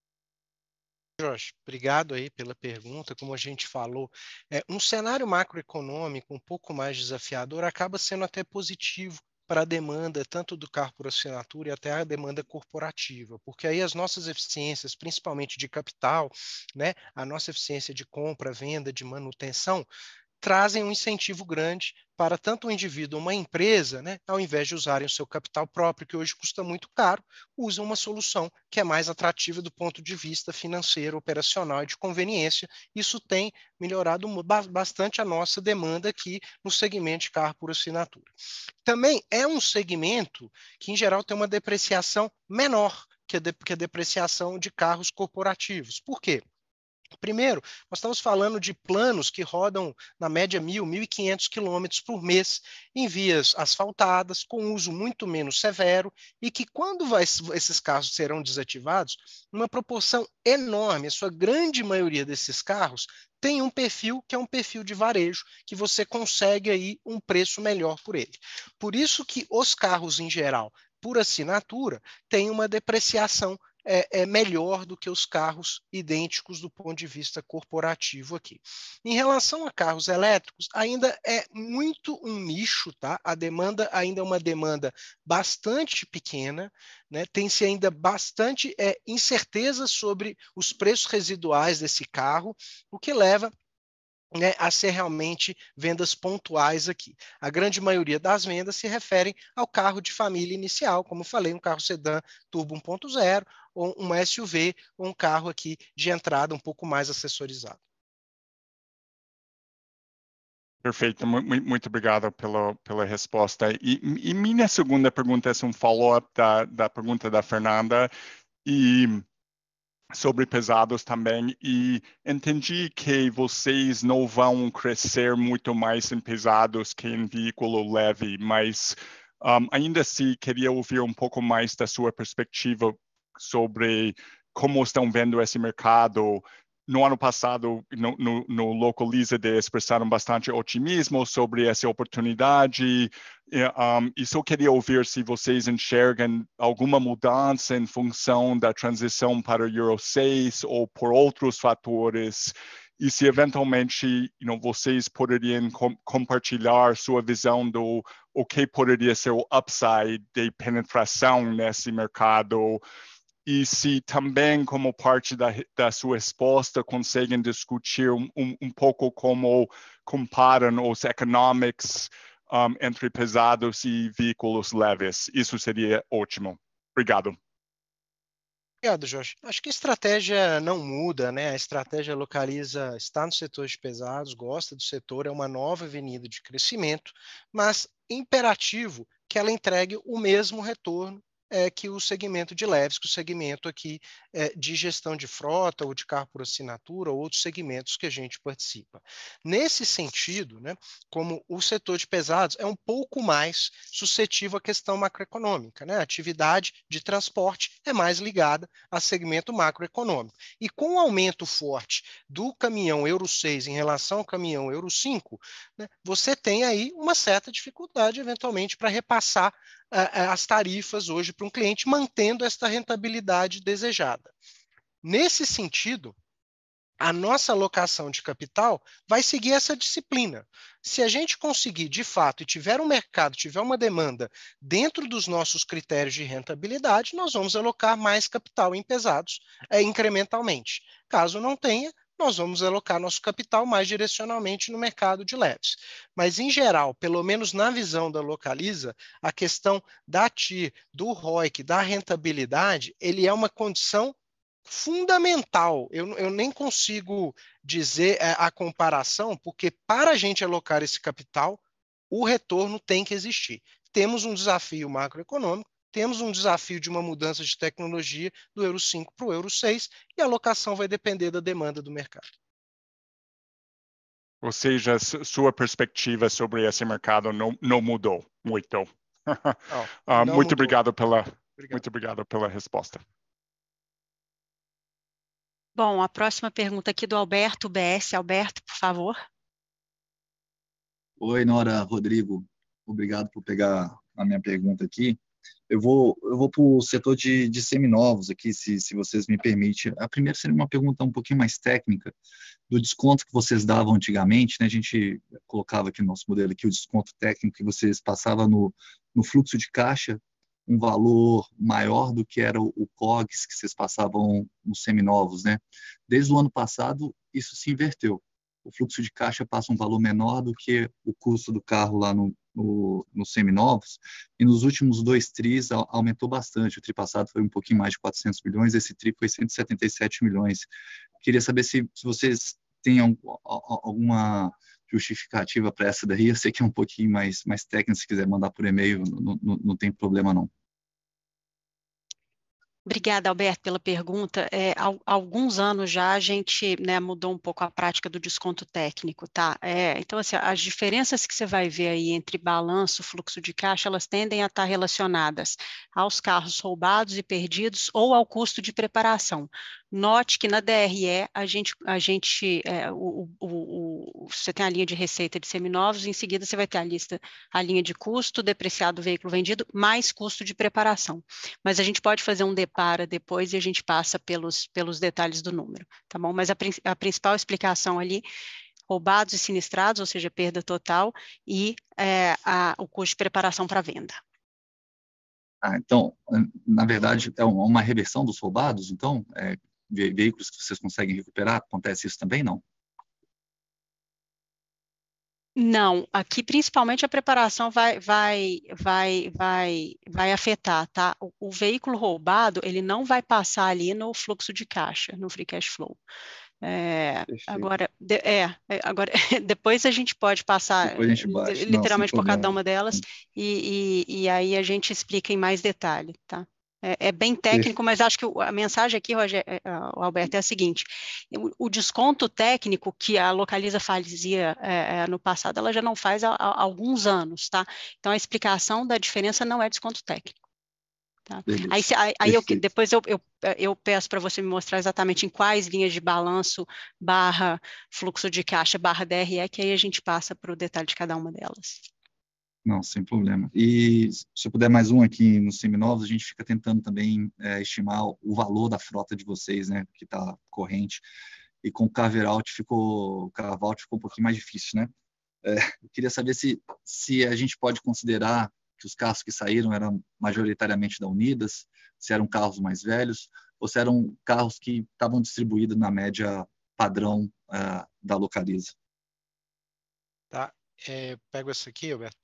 Josh, obrigado aí pela pergunta. Como a gente falou, um cenário macroeconômico um pouco mais desafiador acaba sendo até positivo para a demanda tanto do carro por assinatura e até a demanda corporativa, porque aí as nossas eficiências, principalmente de capital, né, a nossa eficiência de compra, venda, de manutenção, trazem um incentivo grande para tanto o indivíduo ou uma empresa, né, ao invés de usarem o seu capital próprio, que hoje custa muito caro, usam uma solução que é mais atrativa do ponto de vista financeiro, operacional e de conveniência. Isso tem melhorado bastante a nossa demanda aqui no segmento de carro por assinatura. Também é um segmento que, em geral, tem uma depreciação menor que a depreciação de carros corporativos. Por quê? Primeiro, nós estamos falando de planos que rodam, na média, 1.500 quilômetros por mês, em vias asfaltadas, com uso muito menos severo, e que, quando esses carros serão desativados, uma proporção enorme, a sua grande maioria desses carros, tem um perfil que é um perfil de varejo, que você consegue aí um preço melhor por ele. Por isso que os carros, em geral, por assinatura, têm uma depreciação melhor do que os carros idênticos do ponto de vista corporativo aqui. Em relação a carros elétricos, ainda é muito um nicho, tá? A demanda ainda é uma demanda bastante pequena, né? Tem-se ainda bastante incerteza sobre os preços residuais desse carro, o que leva a ser realmente vendas pontuais aqui. A grande maioria das vendas se referem ao carro de família inicial, como eu falei, um carro sedã turbo 1.0, ou um SUV, ou um carro aqui de entrada um pouco mais assessorizado. Perfeito, muito obrigado pela resposta. E minha segunda pergunta é um follow-up da pergunta da Fernanda, e sobre pesados também, e entendi que vocês não vão crescer muito mais em pesados que em veículo leve, mas ainda assim queria ouvir um pouco mais da sua perspectiva sobre como estão vendo esse mercado. No ano passado, no Localiza, expressaram bastante otimismo sobre essa oportunidade, e só queria ouvir se vocês enxergam alguma mudança em função da transição para o Euro 6 ou por outros fatores, e se eventualmente vocês poderiam compartilhar sua visão do o que poderia ser o upside de penetração nesse mercado, e se também, como parte da sua resposta, conseguem discutir um pouco como comparam os economics entre pesados e veículos leves. Isso seria ótimo. Obrigado. Obrigado, Jorge. Acho que a estratégia não muda, né? A estratégia Localiza está no setor de pesados, gosta do setor, é uma nova avenida de crescimento, mas imperativo que ela entregue o mesmo retorno que o segmento de leves, que o segmento aqui de gestão de frota ou de carro por assinatura ou outros segmentos que a gente participa. Nesse sentido, né, como o setor de pesados é um pouco mais suscetível à questão macroeconômica, né? A atividade de transporte é mais ligada a segmento macroeconômico. E com o aumento forte do caminhão Euro 6 em relação ao caminhão Euro 5, né, você tem aí uma certa dificuldade, eventualmente, para repassar as tarifas hoje para um cliente, mantendo esta rentabilidade desejada. Nesse sentido, a nossa alocação de capital vai seguir essa disciplina. Se a gente conseguir, de fato, e tiver um mercado, tiver uma demanda dentro dos nossos critérios de rentabilidade, nós vamos alocar mais capital em pesados incrementalmente. Caso não tenha, nós vamos alocar nosso capital mais direcionalmente no mercado de leves. Mas, em geral, pelo menos na visão da Localiza, a questão da TIR, do ROIC, da rentabilidade, ele é uma condição fundamental. Eu nem consigo dizer a comparação, porque para a gente alocar esse capital, o retorno tem que existir. Temos um desafio macroeconômico, temos um desafio de uma mudança de tecnologia do Euro 5 para o Euro 6 e a alocação vai depender da demanda do mercado. Ou seja, sua perspectiva sobre esse mercado não mudou muito. Muito obrigado pela resposta. Bom, a próxima pergunta aqui do Alberto, BS. Alberto, por favor. Oi, Nora, Rodrigo. Obrigado por pegar a minha pergunta aqui. Eu vou para o setor de seminovos aqui, se vocês me permitem. A primeira seria uma pergunta um pouquinho mais técnica, do desconto que vocês davam antigamente, né? A gente colocava aqui no nosso modelo aqui o desconto técnico que vocês passavam no fluxo de caixa, um valor maior do que era o COGS que vocês passavam nos seminovos, né? Desde o ano passado, isso se inverteu. O fluxo de caixa passa um valor menor do que o custo do carro lá nos seminovos, e nos últimos 2 tris aumentou bastante. O tri passado foi um pouquinho mais de 400 milhões, esse tri foi 177 milhões. Queria saber se vocês têm alguma justificativa para essa daí. Eu sei que é um pouquinho mais técnico, se quiser mandar por e-mail, não tem problema não. Obrigada, Alberto, pela pergunta. Há alguns anos já a gente, né, mudou um pouco a prática do desconto técnico, tá? Então, assim, as diferenças que você vai ver aí entre balanço, fluxo de caixa, elas tendem a estar relacionadas aos carros roubados e perdidos ou ao custo de preparação. Note que na DRE você tem a linha de receita de seminovos, em seguida você vai ter a linha de custo, depreciado do veículo vendido, mais custo de preparação. Mas a gente pode fazer um depara depois e a gente passa pelos detalhes do número, tá bom? Mas a principal explicação ali, roubados e sinistrados, ou seja, perda total, e o custo de preparação para venda. Então, na verdade, é uma reversão dos roubados, então, veículos que vocês conseguem recuperar, acontece isso também, não? Não, aqui principalmente a preparação vai afetar, tá? O veículo roubado, ele não vai passar ali no fluxo de caixa, no free cash flow. Agora, depois a gente pode passar literalmente por cada uma delas e aí a gente explica em mais detalhe, tá? É bem técnico, mas acho que a mensagem aqui, Alberto, é a seguinte: o desconto técnico que a Localiza fazia no passado, ela já não faz há alguns anos, tá? Então, a explicação da diferença não é desconto técnico. Tá? Depois eu peço para você me mostrar exatamente em quais linhas de balanço, barra fluxo de caixa, barra DRE, que aí a gente passa para o detalhe de cada uma delas. Não, sem problema. E se eu puder mais um aqui nos seminovos, a gente fica tentando também estimar o valor da frota de vocês, né, que está corrente. E com o Carve-out ficou um pouquinho mais difícil, né? Eu queria saber se a gente pode considerar que os carros que saíram eram majoritariamente da Unidas, se eram carros mais velhos, ou se eram carros que estavam distribuídos na média padrão da Localiza. Tá, pego essa aqui, Alberto.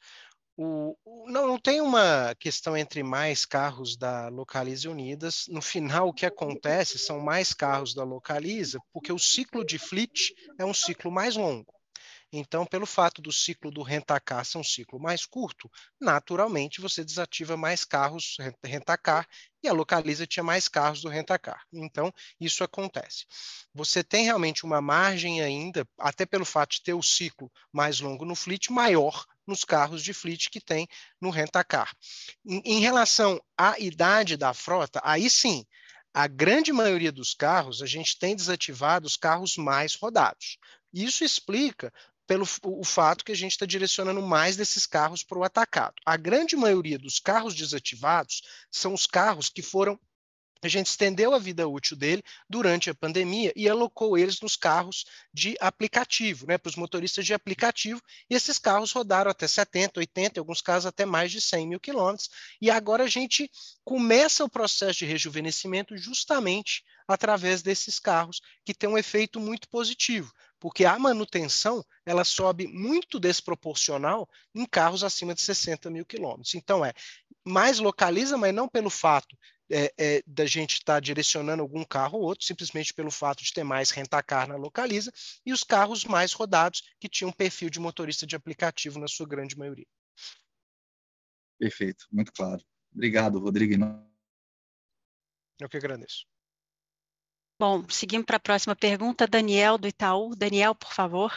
Não tem uma questão entre mais carros da Localiza e Unidas. No final, o que acontece são mais carros da Localiza, porque o ciclo de fleet é um ciclo mais longo. Então, pelo fato do ciclo do rent-a-car ser um ciclo mais curto, naturalmente você desativa mais carros rent-a-car e a Localiza tinha mais carros do rent-a-car. Então, isso acontece. Você tem realmente uma margem ainda, até pelo fato de ter o ciclo mais longo no fleet, maior nos carros de fleet que tem no rent-a-car. Em relação à idade da frota, aí sim, a grande maioria dos carros, a gente tem desativado os carros mais rodados. Isso explica pelo o fato que a gente está direcionando mais desses carros para o atacado. A grande maioria dos carros desativados são os carros que a gente estendeu a vida útil dele durante a pandemia e alocou eles nos carros de aplicativo, né, para os motoristas de aplicativo, e esses carros rodaram até 70, 80, em alguns casos até mais de 100 mil quilômetros, e agora a gente começa o processo de rejuvenescimento justamente através desses carros, que tem um efeito muito positivo, porque a manutenção ela sobe muito desproporcional em carros acima de 60 mil quilômetros. Então, mais Localiza, mas não pelo fato da gente estar direcionando algum carro ou outro, simplesmente pelo fato de ter mais rent-a-car na Localiza, e os carros mais rodados, que tinham um perfil de motorista de aplicativo na sua grande maioria. Perfeito, muito claro. Obrigado, Rodrigo. Eu que agradeço. Bom, seguimos para a próxima pergunta. Daniel, do Itaú. Daniel, por favor.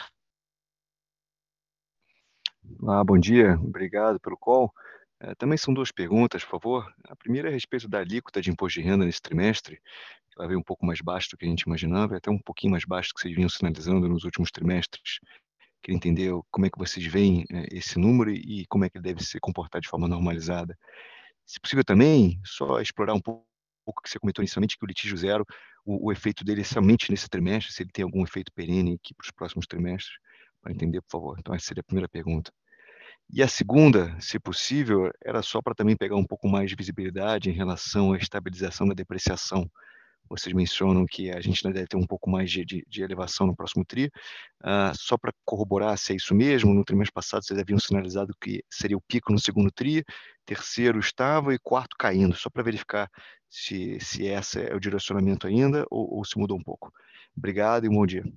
Bom dia, obrigado pelo call. Também são duas perguntas, por favor. A primeira é a respeito da alíquota de imposto de renda nesse trimestre. Ela veio um pouco mais baixa do que a gente imaginava, até um pouquinho mais baixa do que vocês vinham sinalizando nos últimos trimestres. Queria entender como é que vocês veem esse número e como é que ele deve se comportar de forma normalizada. Se possível também, só explorar um pouco o que você comentou inicialmente, que o litígio zero, o efeito dele é somente nesse trimestre, se ele tem algum efeito perene aqui para os próximos trimestres, para entender, por favor. Então, essa seria a primeira pergunta. E a segunda, se possível, era só para também pegar um pouco mais de visibilidade em relação à estabilização da depreciação. Vocês mencionam que a gente ainda deve ter um pouco mais de elevação no próximo TRI. Só para corroborar se é isso mesmo, no trimestre passado vocês haviam sinalizado que seria o pico no segundo TRI, terceiro estava e quarto caindo, só para verificar se esse é o direcionamento ainda ou se mudou um pouco. Obrigado e um bom dia.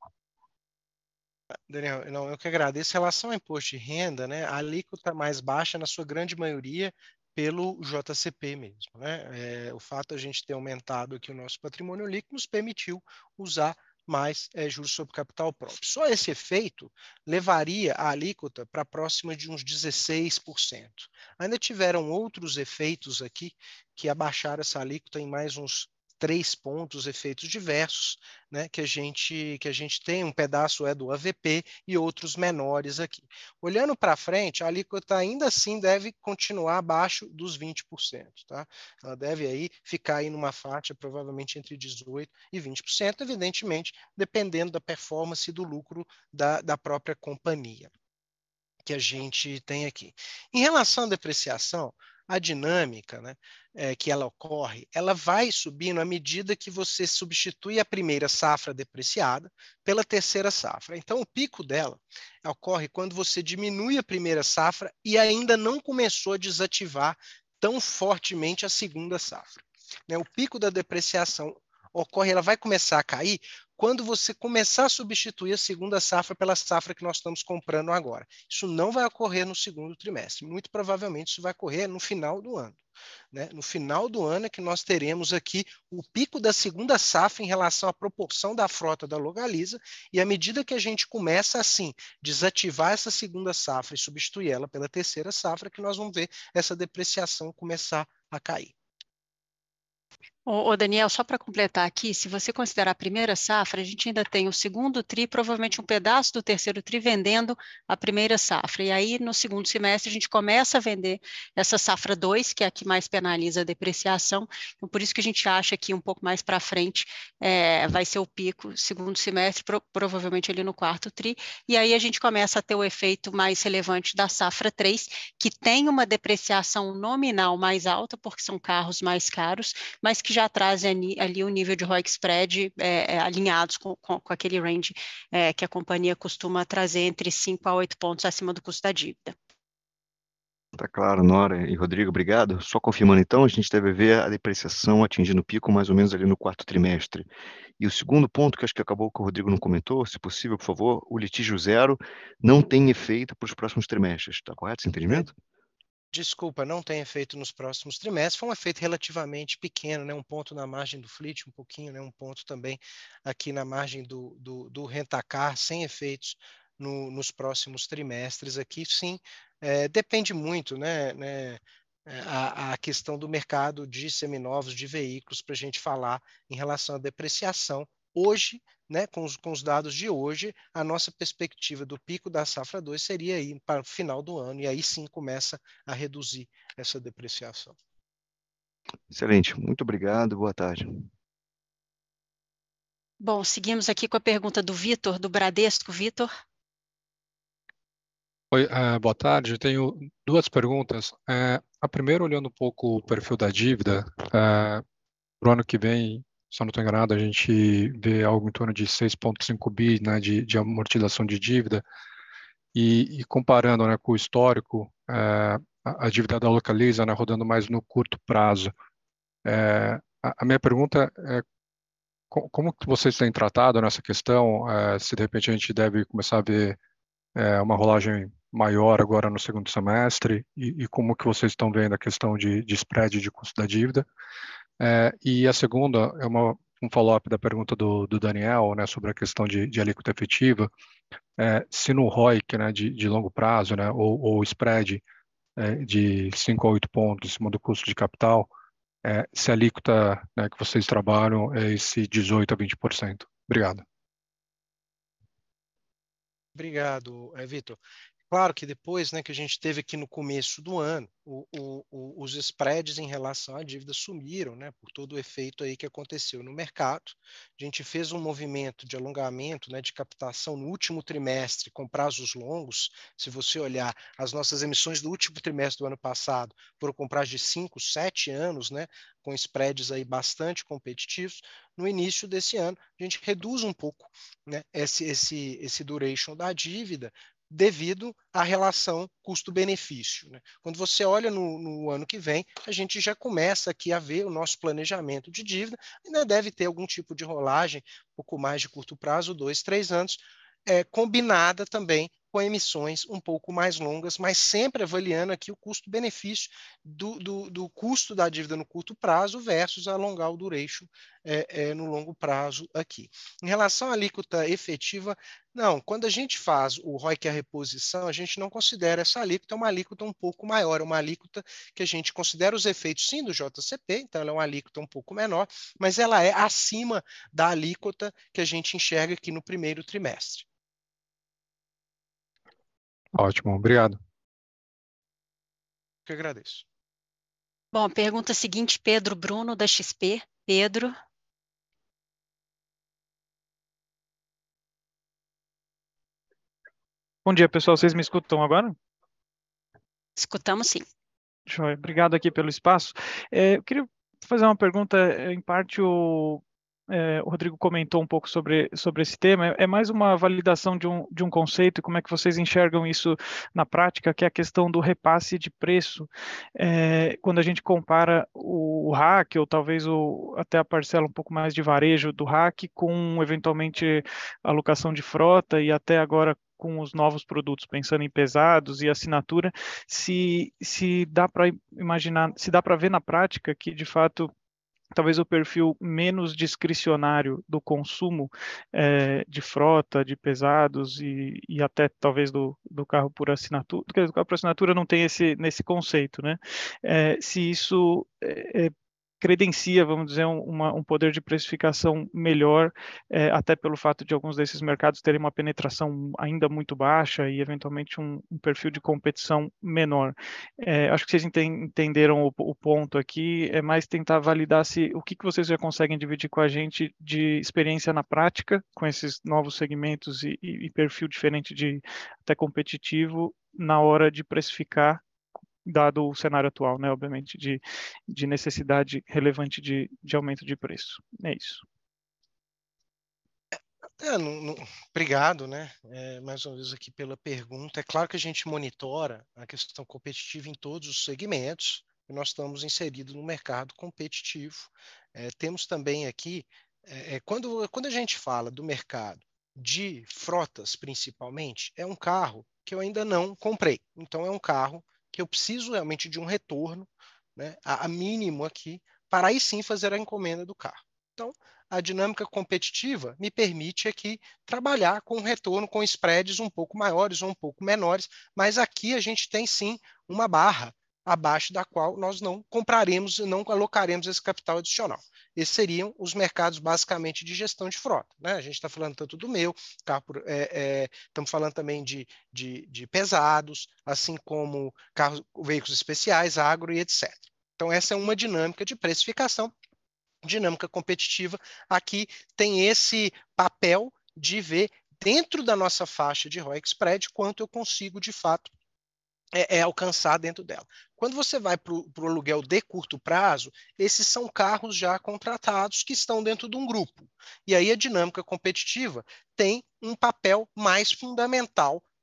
Daniel, não, eu que agradeço. Em relação ao imposto de renda, né, a alíquota mais baixa, na sua grande maioria, pelo JCP mesmo, né? O fato de a gente ter aumentado aqui o nosso patrimônio líquido nos permitiu usar mais juros sobre capital próprio. Só esse efeito levaria a alíquota para próxima de uns 16%. Ainda tiveram outros efeitos aqui que abaixaram essa alíquota em mais uns 3 pontos, efeitos diversos, né, que a gente tem, um pedaço é do AVP e outros menores aqui. Olhando para frente, a alíquota ainda assim deve continuar abaixo dos 20%, tá? Ela deve aí ficar aí numa faixa provavelmente entre 18% e 20%, evidentemente, dependendo da performance e do lucro da própria companhia que a gente tem aqui. Em relação à depreciação, a dinâmica, né, que ela ocorre, ela vai subindo à medida que você substitui a primeira safra depreciada pela terceira safra. Então, o pico dela ocorre quando você diminui a primeira safra e ainda não começou a desativar tão fortemente a segunda safra. Né? O pico da depreciação ocorre, ela vai começar a cair quando você começar a substituir a segunda safra pela safra que nós estamos comprando agora. Isso não vai ocorrer no segundo trimestre. Muito provavelmente isso vai ocorrer no final do ano. Né? No final do ano é que nós teremos aqui o pico da segunda safra em relação à proporção da frota da Localiza, e à medida que a gente começa, assim, desativar essa segunda safra e substituir ela pela terceira safra, que nós vamos ver essa depreciação começar a cair. Ô Daniel, só para completar aqui, se você considerar a primeira safra, a gente ainda tem o segundo TRI, provavelmente um pedaço do terceiro TRI vendendo a primeira safra. E aí, no segundo semestre, a gente começa a vender essa safra 2, que é a que mais penaliza a depreciação. Então, por isso que a gente acha que um pouco mais para frente vai ser o pico, segundo semestre, provavelmente ali no quarto TRI. E aí a gente começa a ter o efeito mais relevante da safra 3, que tem uma depreciação nominal mais alta, porque são carros mais caros, mas que já trazem ali o nível de ROIC spread alinhados com aquele range que a companhia costuma trazer entre 5 a 8 pontos acima do custo da dívida. Tá claro, Nora e Rodrigo, obrigado. Só confirmando então, a gente deve ver a depreciação atingindo o pico mais ou menos ali no quarto trimestre. E o segundo ponto, que acho que acabou que o Rodrigo não comentou, se possível, por favor, o litígio zero não tem efeito para os próximos trimestres, tá correto esse entendimento? Desculpa, não tem efeito nos próximos trimestres, foi um efeito relativamente pequeno, né? Um ponto na margem do fleet, um pouquinho, né? Um ponto também aqui na margem do rentacar, sem efeitos nos próximos trimestres aqui, sim, depende muito, né? A questão do mercado de seminovos, de veículos, para a gente falar em relação à depreciação. Hoje, né, com os dados de hoje, a nossa perspectiva do pico da safra 2 seria aí para o final do ano, e aí sim começa a reduzir essa depreciação. Excelente, muito obrigado, boa tarde. Bom, seguimos aqui com a pergunta do Vitor, do Bradesco. Vitor? Oi, boa tarde. Eu tenho duas perguntas. A primeira, olhando um pouco o perfil da dívida, para o ano que vem, se eu não estou enganado, a gente vê algo em torno de 6,5 bi, né, de amortização de dívida, e comparando, né, com o histórico, a dívida da Localiza, né, rodando mais no curto prazo. A minha pergunta é como que vocês têm tratado nessa questão, se de repente a gente deve começar a ver uma rolagem maior agora no segundo semestre e como que vocês estão vendo a questão de spread de custo da dívida. E a segunda é um follow-up da pergunta do Daniel, né, sobre a questão de alíquota efetiva. Se no ROIC, né, de longo prazo, né, ou spread de 5 a 8 pontos em cima do custo de capital, se a alíquota, né, que vocês trabalham é esse 18 a 20%. Obrigado. Obrigado, Vitor. Claro que depois, né, que a gente teve aqui no começo do ano, os spreads em relação à dívida sumiram, né, por todo o efeito aí que aconteceu no mercado. A gente fez um movimento de alongamento, né, de captação no último trimestre com prazos longos. Se você olhar as nossas emissões do último trimestre do ano passado, foram com prazos de 5, 7 anos, né, com spreads aí bastante competitivos. No início desse ano, a gente reduz um pouco, né, esse duration da dívida, devido à relação custo-benefício, né? Quando você olha no ano que vem, a gente já começa aqui a ver o nosso planejamento de dívida, ainda deve ter algum tipo de rolagem, um pouco mais de curto prazo, 2, 3 anos, combinada também com emissões um pouco mais longas, mas sempre avaliando aqui o custo-benefício do custo da dívida no curto prazo versus alongar o duration no longo prazo aqui. Em relação à alíquota efetiva, não, quando a gente faz o ROIC, a reposição, a gente não considera essa alíquota uma alíquota um pouco maior, é uma alíquota que a gente considera os efeitos sim do JCP, então ela é uma alíquota um pouco menor, mas ela é acima da alíquota que a gente enxerga aqui no primeiro trimestre. Ótimo, obrigado. Eu que agradeço. Bom, pergunta seguinte, Pedro Bruno, da XP. Pedro. Bom dia, pessoal. Vocês me escutam agora? Escutamos sim. Joia. Obrigado aqui pelo espaço. Eu queria fazer uma pergunta, em parte o Rodrigo comentou um pouco sobre esse tema, é mais uma validação de um conceito e como é que vocês enxergam isso na prática, que é a questão do repasse de preço. Quando a gente compara o RAC, ou talvez até a parcela um pouco mais de varejo do RAC, com eventualmente a alocação de frota e até agora com os novos produtos, pensando em pesados e assinatura, se dá para imaginar, se dá para ver na prática que, de fato, talvez o perfil menos discricionário do consumo de frota, de pesados e até talvez do carro por assinatura, porque o carro por assinatura não tem nesse conceito, né? Se isso credencia, vamos dizer, um poder de precificação melhor, até pelo fato de alguns desses mercados terem uma penetração ainda muito baixa e, eventualmente, um perfil de competição menor. Acho que vocês entenderam o ponto aqui, é mais tentar validar o que vocês já conseguem dividir com a gente de experiência na prática, com esses novos segmentos e perfil diferente de até competitivo, na hora de precificar, dado o cenário atual, né, obviamente, de necessidade relevante de aumento de preço. É isso. Obrigado, né, mais uma vez aqui pela pergunta. É claro que a gente monitora a questão competitiva em todos os segmentos, e nós estamos inseridos no mercado competitivo. Temos também aqui, quando a gente fala do mercado de frotas, principalmente, é um carro que eu ainda não comprei. Então, é um carro que eu preciso realmente de um retorno, né, a mínimo aqui, para aí sim fazer a encomenda do carro. Então, a dinâmica competitiva me permite aqui trabalhar com retorno, com spreads um pouco maiores ou um pouco menores, mas aqui a gente tem sim uma barra abaixo da qual nós não compraremos e não alocaremos esse capital adicional. Esses seriam os mercados basicamente de gestão de frota, né? A gente está falando tanto do meu, estamos falando também de pesados, assim como veículos especiais, agro e etc. Então, essa é uma dinâmica de precificação. Dinâmica competitiva aqui tem esse papel de ver dentro da nossa faixa de ROIC spread quanto eu consigo de fato alcançar dentro dela. Quando você vai para o aluguel de curto prazo, esses são carros já contratados que estão dentro de um grupo. E aí a dinâmica competitiva tem um papel mais fundamental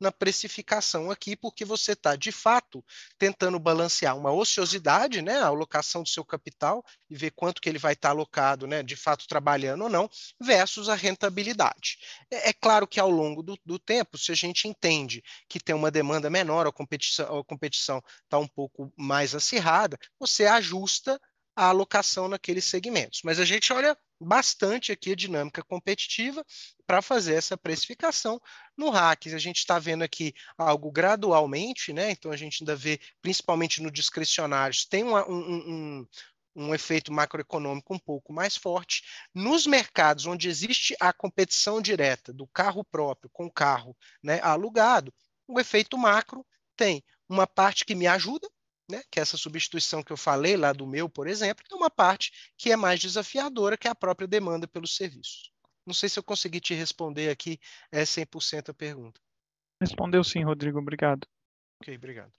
na precificação aqui, porque você está, de fato, tentando balancear uma ociosidade, né, a alocação do seu capital, e ver quanto que ele vai estar alocado, né, de fato trabalhando ou não, versus a rentabilidade. É claro que ao longo do tempo, se a gente entende que tem uma demanda menor, a competição está um pouco mais acirrada, você ajusta a alocação naqueles segmentos. Mas a gente olha bastante aqui a dinâmica competitiva para fazer essa precificação. No Hacks, a gente está vendo aqui algo gradualmente, né? Então a gente ainda vê, principalmente no discricionários, tem um efeito macroeconômico um pouco mais forte. Nos mercados onde existe a competição direta do carro próprio com o carro, né, alugado, o efeito macro tem uma parte que me ajuda, né, que é essa substituição que eu falei lá do meu, por exemplo, e uma parte que é mais desafiadora, que é a própria demanda pelos serviços. Não sei se eu consegui te responder aqui 100% a pergunta. Respondeu sim, Rodrigo. Obrigado. Ok, obrigado.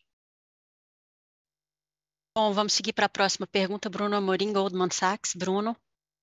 Bom, vamos seguir para a próxima pergunta. Bruno Amorim, Goldman Sachs. Bruno.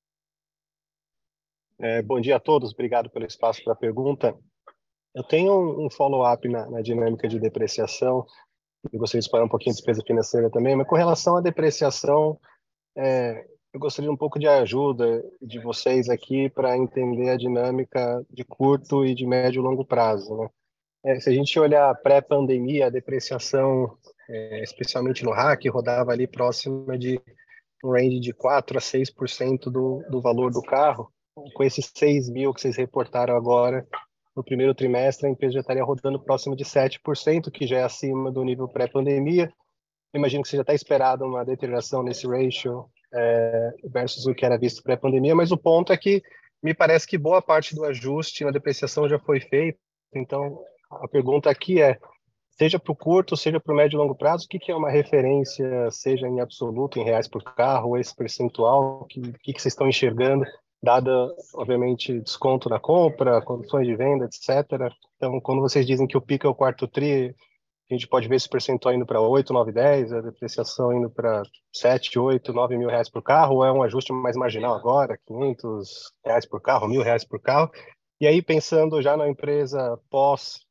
Bom dia a todos. Obrigado pelo espaço para a pergunta. Eu tenho um follow-up na dinâmica de depreciação. Eu gostaria de explorar um pouquinho de despesa financeira também, mas com relação à depreciação, eu gostaria um pouco de ajuda de vocês aqui para entender a dinâmica de curto e de médio e longo prazo, né? Se a gente olhar pré-pandemia, a depreciação, especialmente no RAC, rodava ali próxima de um range de 4% a 6% do valor do carro. Com esses 6 mil que vocês reportaram agora, no primeiro trimestre, a empresa já estaria rodando próximo de 7%, que já é acima do nível pré-pandemia. Imagino que você já está esperado uma deterioração nesse ratio versus o que era visto pré-pandemia, mas o ponto é que me parece que boa parte do ajuste na depreciação já foi feito. Então, a pergunta aqui é, seja para o curto, seja para o médio e longo prazo, o que é uma referência, seja em absoluto, em reais por carro, ou esse percentual, o que vocês estão enxergando, dada, obviamente, desconto na compra, condições de venda, etc. Então, quando vocês dizem que o pico é o quarto tri, a gente pode ver esse percentual indo para 8, 9, 10, a depreciação indo para 7, 8, 9 mil reais por carro, ou é um ajuste mais marginal agora, 500 reais por carro, 1.000 reais por carro? E aí, pensando já na empresa pós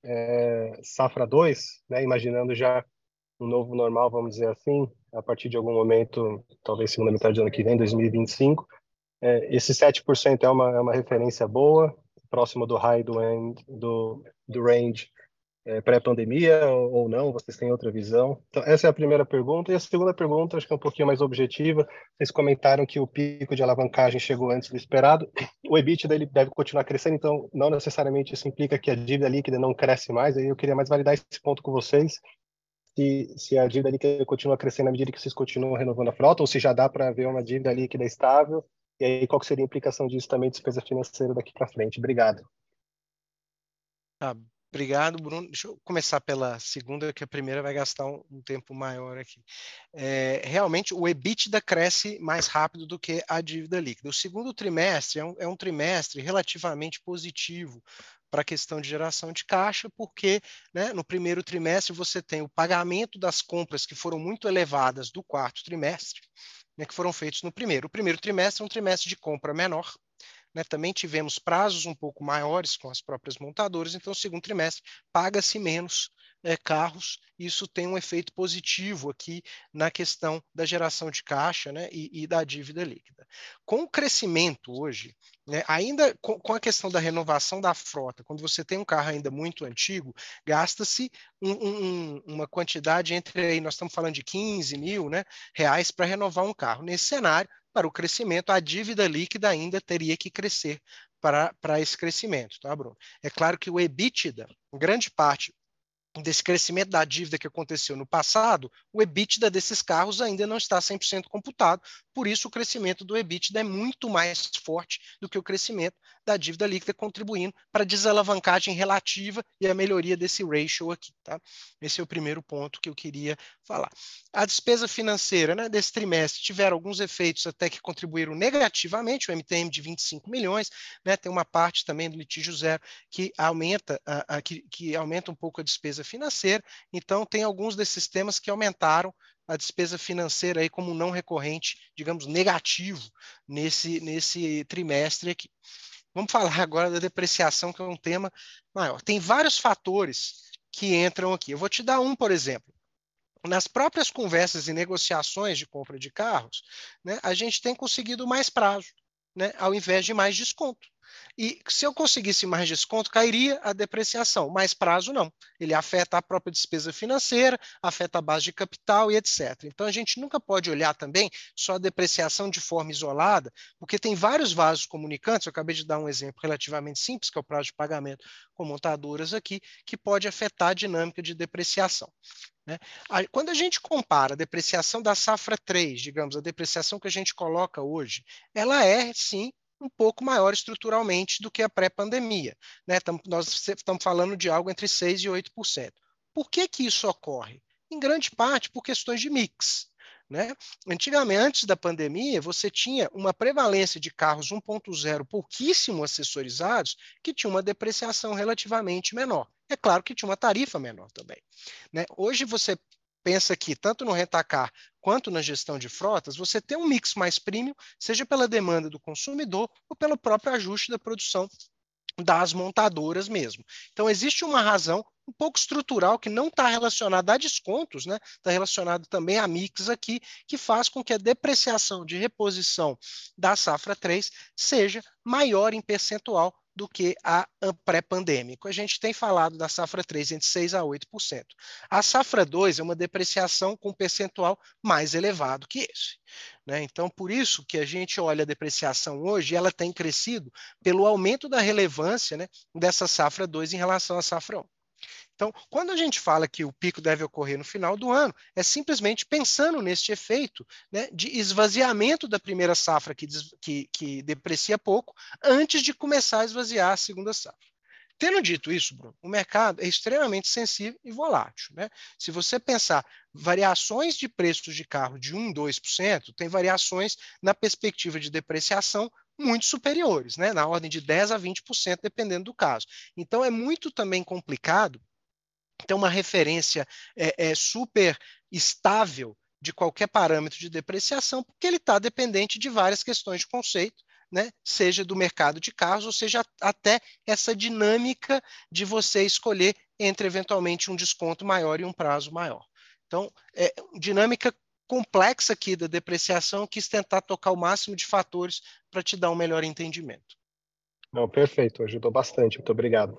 Safra 2, né, imaginando já um novo normal, vamos dizer assim, a partir de algum momento, talvez segunda metade do ano que vem, 2025, esse 7% é uma referência boa, próximo do high do range pré-pandemia ou não? Vocês têm outra visão? Então, essa é a primeira pergunta. E a segunda pergunta, acho que é um pouquinho mais objetiva. Vocês comentaram que o pico de alavancagem chegou antes do esperado. O EBITDA ele deve continuar crescendo, então não necessariamente isso implica que a dívida líquida não cresce mais. Aí eu queria mais validar esse ponto com vocês. Se a dívida líquida continua crescendo à medida que vocês continuam renovando a frota, ou se já dá para ver uma dívida líquida estável. E aí, qual que seria a implicação disso também, despesa financeira daqui para frente? Obrigado. Obrigado, Bruno. Deixa eu começar pela segunda, que a primeira vai gastar um tempo maior aqui. Realmente, o EBITDA cresce mais rápido do que a dívida líquida. O segundo trimestre é um trimestre relativamente positivo para a questão de geração de caixa, porque, né, no primeiro trimestre você tem o pagamento das compras que foram muito elevadas do quarto trimestre, né, que foram feitos no primeiro. O primeiro trimestre é um trimestre de compra menor, né, também tivemos prazos um pouco maiores com as próprias montadoras, então o segundo trimestre paga-se menos carros, e isso tem um efeito positivo aqui na questão da geração de caixa, né, e da dívida líquida. Com o crescimento hoje, né, ainda com a questão da renovação da frota, quando você tem um carro ainda muito antigo, gasta-se uma quantidade entre, nós estamos falando de 15 mil, né, reais para renovar um carro. Nesse cenário, para o crescimento, a dívida líquida ainda teria que crescer para esse crescimento, tá, Bruno? É claro que o EBITDA, grande parte desse crescimento da dívida que aconteceu no passado, o EBITDA desses carros ainda não está 100% computado, por isso o crescimento do EBITDA é muito mais forte do que o crescimento da dívida líquida, contribuindo para a desalavancagem relativa e a melhoria desse ratio aqui, tá? Esse é o primeiro ponto que eu queria falar. A despesa financeira, né, desse trimestre tiveram alguns efeitos até que contribuíram negativamente, o MTM de 25 milhões, né, tem uma parte também do litígio zero que aumenta, que aumenta um pouco a despesa financeira, então tem alguns desses temas que aumentaram a despesa financeira aí como não recorrente, digamos, negativo nesse trimestre aqui. Vamos falar agora da depreciação, que é um tema maior. Tem vários fatores que entram aqui. Eu vou te dar um, por exemplo. Nas próprias conversas e negociações de compra de carros, né, a gente tem conseguido mais prazo, né, ao invés de mais desconto. E se eu conseguisse mais desconto, cairia a depreciação, mais prazo não. Ele afeta a própria despesa financeira, afeta a base de capital e etc. Então a gente nunca pode olhar também só a depreciação de forma isolada, porque tem vários vasos comunicantes, eu acabei de dar um exemplo relativamente simples, que é o prazo de pagamento com montadoras aqui, que pode afetar a dinâmica de depreciação. Né? Quando a gente compara a depreciação da safra 3, digamos, a depreciação que a gente coloca hoje, ela é, sim, um pouco maior estruturalmente do que a pré-pandemia. Né? Nós estamos falando de algo entre 6% e 8%. Por que isso ocorre? Em grande parte por questões de mix. Né? Antigamente, antes da pandemia, você tinha uma prevalência de carros 1.0 pouquíssimo assessorizados que tinha uma depreciação relativamente menor. É claro que tinha uma tarifa menor também. Né? Hoje você pensa que, tanto no rent-a-car quanto na gestão de frotas, você tem um mix mais premium, seja pela demanda do consumidor ou pelo próprio ajuste da produção das montadoras mesmo. Então, existe uma razão um pouco estrutural que não está relacionada a descontos, né? Está relacionado também a mix aqui, que faz com que a depreciação de reposição da safra 3 seja maior em percentual do que a pré-pandêmico. A gente tem falado da safra 3 entre 6% a 8%. A safra 2 é uma depreciação com percentual mais elevado que esse. Né? Então, por isso que a gente olha a depreciação hoje, ela tem crescido pelo aumento da relevância, né, dessa safra 2 em relação à safra 1. Então, quando a gente fala que o pico deve ocorrer no final do ano, é simplesmente pensando neste efeito, né, de esvaziamento da primeira safra que deprecia pouco, antes de começar a esvaziar a segunda safra. Tendo dito isso, Bruno, o mercado é extremamente sensível e volátil. Né? Se você pensar variações de preços de carro de 1%, 2%, tem variações na perspectiva de depreciação muito superiores, né? Na ordem de 10% a 20%, dependendo do caso. Então, é muito também complicado ter uma referência super estável de qualquer parâmetro de depreciação, porque ele está dependente de várias questões de conceito, né? Seja do mercado de carros, ou seja, até essa dinâmica de você escolher entre, eventualmente, um desconto maior e um prazo maior. Então, dinâmica complexa aqui da depreciação, quis tentar tocar o máximo de fatores para te dar um melhor entendimento. Não, perfeito, ajudou bastante, muito obrigado.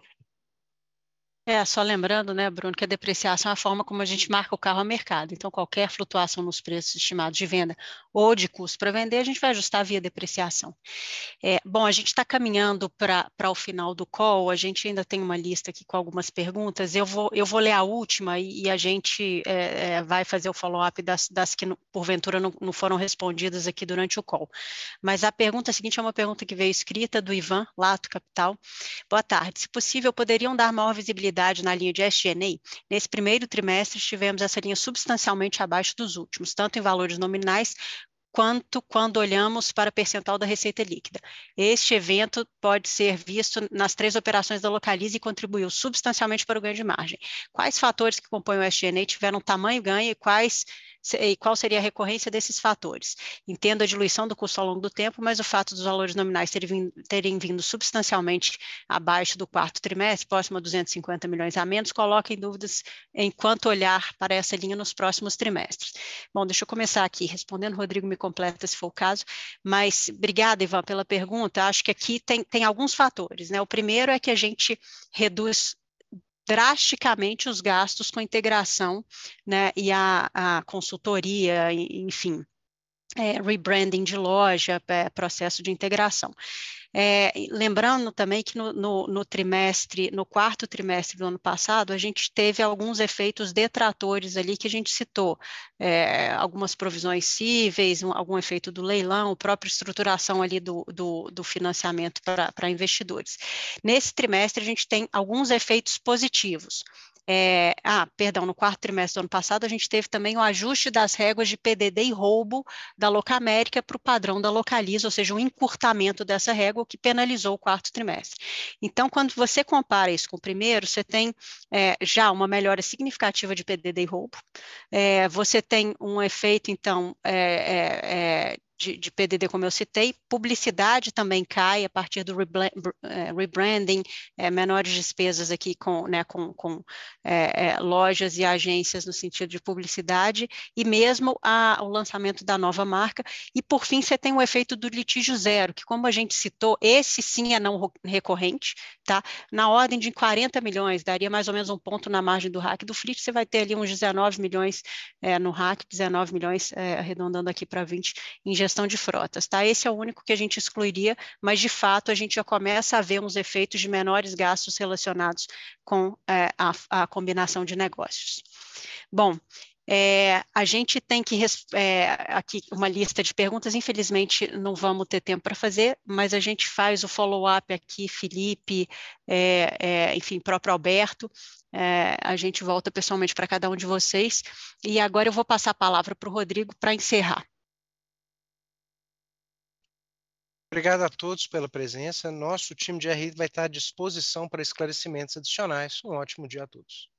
Só lembrando, né, Bruno, que a depreciação é a forma como a gente marca o carro ao mercado. Então, qualquer flutuação nos preços estimados de venda ou de custo para vender, a gente vai ajustar via depreciação. Bom, a gente está caminhando para o final do call, a gente ainda tem uma lista aqui com algumas perguntas. Eu vou ler a última e a gente vai fazer o follow-up das que, porventura, não foram respondidas aqui durante o call. Mas a pergunta seguinte é uma pergunta que veio escrita do Ivan Lato Capital. Boa tarde. Se possível, poderiam dar maior visibilidade na linha de SG&A? Nesse primeiro trimestre, tivemos essa linha substancialmente abaixo dos últimos, tanto em valores nominais quanto quando olhamos para percentual da receita líquida. Este evento pode ser visto nas 3 operações da Localiza e contribuiu substancialmente para o ganho de margem. Quais fatores que compõem o SG&A tiveram tamanho ganho e qual seria a recorrência desses fatores? Entendo a diluição do custo ao longo do tempo, mas o fato dos valores nominais terem vindo substancialmente abaixo do quarto trimestre, próximo a 250 milhões a menos, coloca em dúvidas enquanto olhar para essa linha nos próximos trimestres. Bom, deixa eu começar aqui respondendo, o Rodrigo me completa se for o caso, mas obrigada, Ivan, pela pergunta. Acho que aqui tem alguns fatores, né? O primeiro é que a gente reduz drasticamente os gastos com integração, né, e a consultoria, enfim, rebranding de loja, processo de integração. Lembrando também que no quarto trimestre do ano passado, a gente teve alguns efeitos detratores ali que a gente citou, algumas provisões cíveis, algum efeito do leilão, a própria estruturação ali do financiamento para investidores. Nesse trimestre, a gente tem alguns efeitos positivos. No quarto trimestre do ano passado, a gente teve também o ajuste das réguas de PDD e roubo da Locamérica para o padrão da Localiza, ou seja, um encurtamento dessa régua que penalizou o quarto trimestre. Então, quando você compara isso com o primeiro, você tem já uma melhora significativa de PDD e roubo, você tem um efeito, então, de PDD, como eu citei. Publicidade também cai a partir do rebranding, menores despesas aqui com lojas e agências no sentido de publicidade, e mesmo o lançamento da nova marca. E, por fim, você tem o efeito do litígio zero, que, como a gente citou, esse sim é não recorrente, tá? Na ordem de 40 milhões, daria mais ou menos um ponto na margem do RAC do Fleet, você vai ter ali uns 19 milhões no RAC, 19 milhões, arredondando aqui para 20, em gestão de frotas, tá? Esse é o único que a gente excluiria, mas de fato a gente já começa a ver uns efeitos de menores gastos relacionados com a combinação de negócios. Bom, a gente tem que aqui uma lista de perguntas, infelizmente não vamos ter tempo para fazer, mas a gente faz o follow-up aqui, Felipe, enfim, próprio Alberto, a gente volta pessoalmente para cada um de vocês, e agora eu vou passar a palavra para o Rodrigo para encerrar. Obrigado a todos pela presença. Nosso time de RI vai estar à disposição para esclarecimentos adicionais. Um ótimo dia a todos.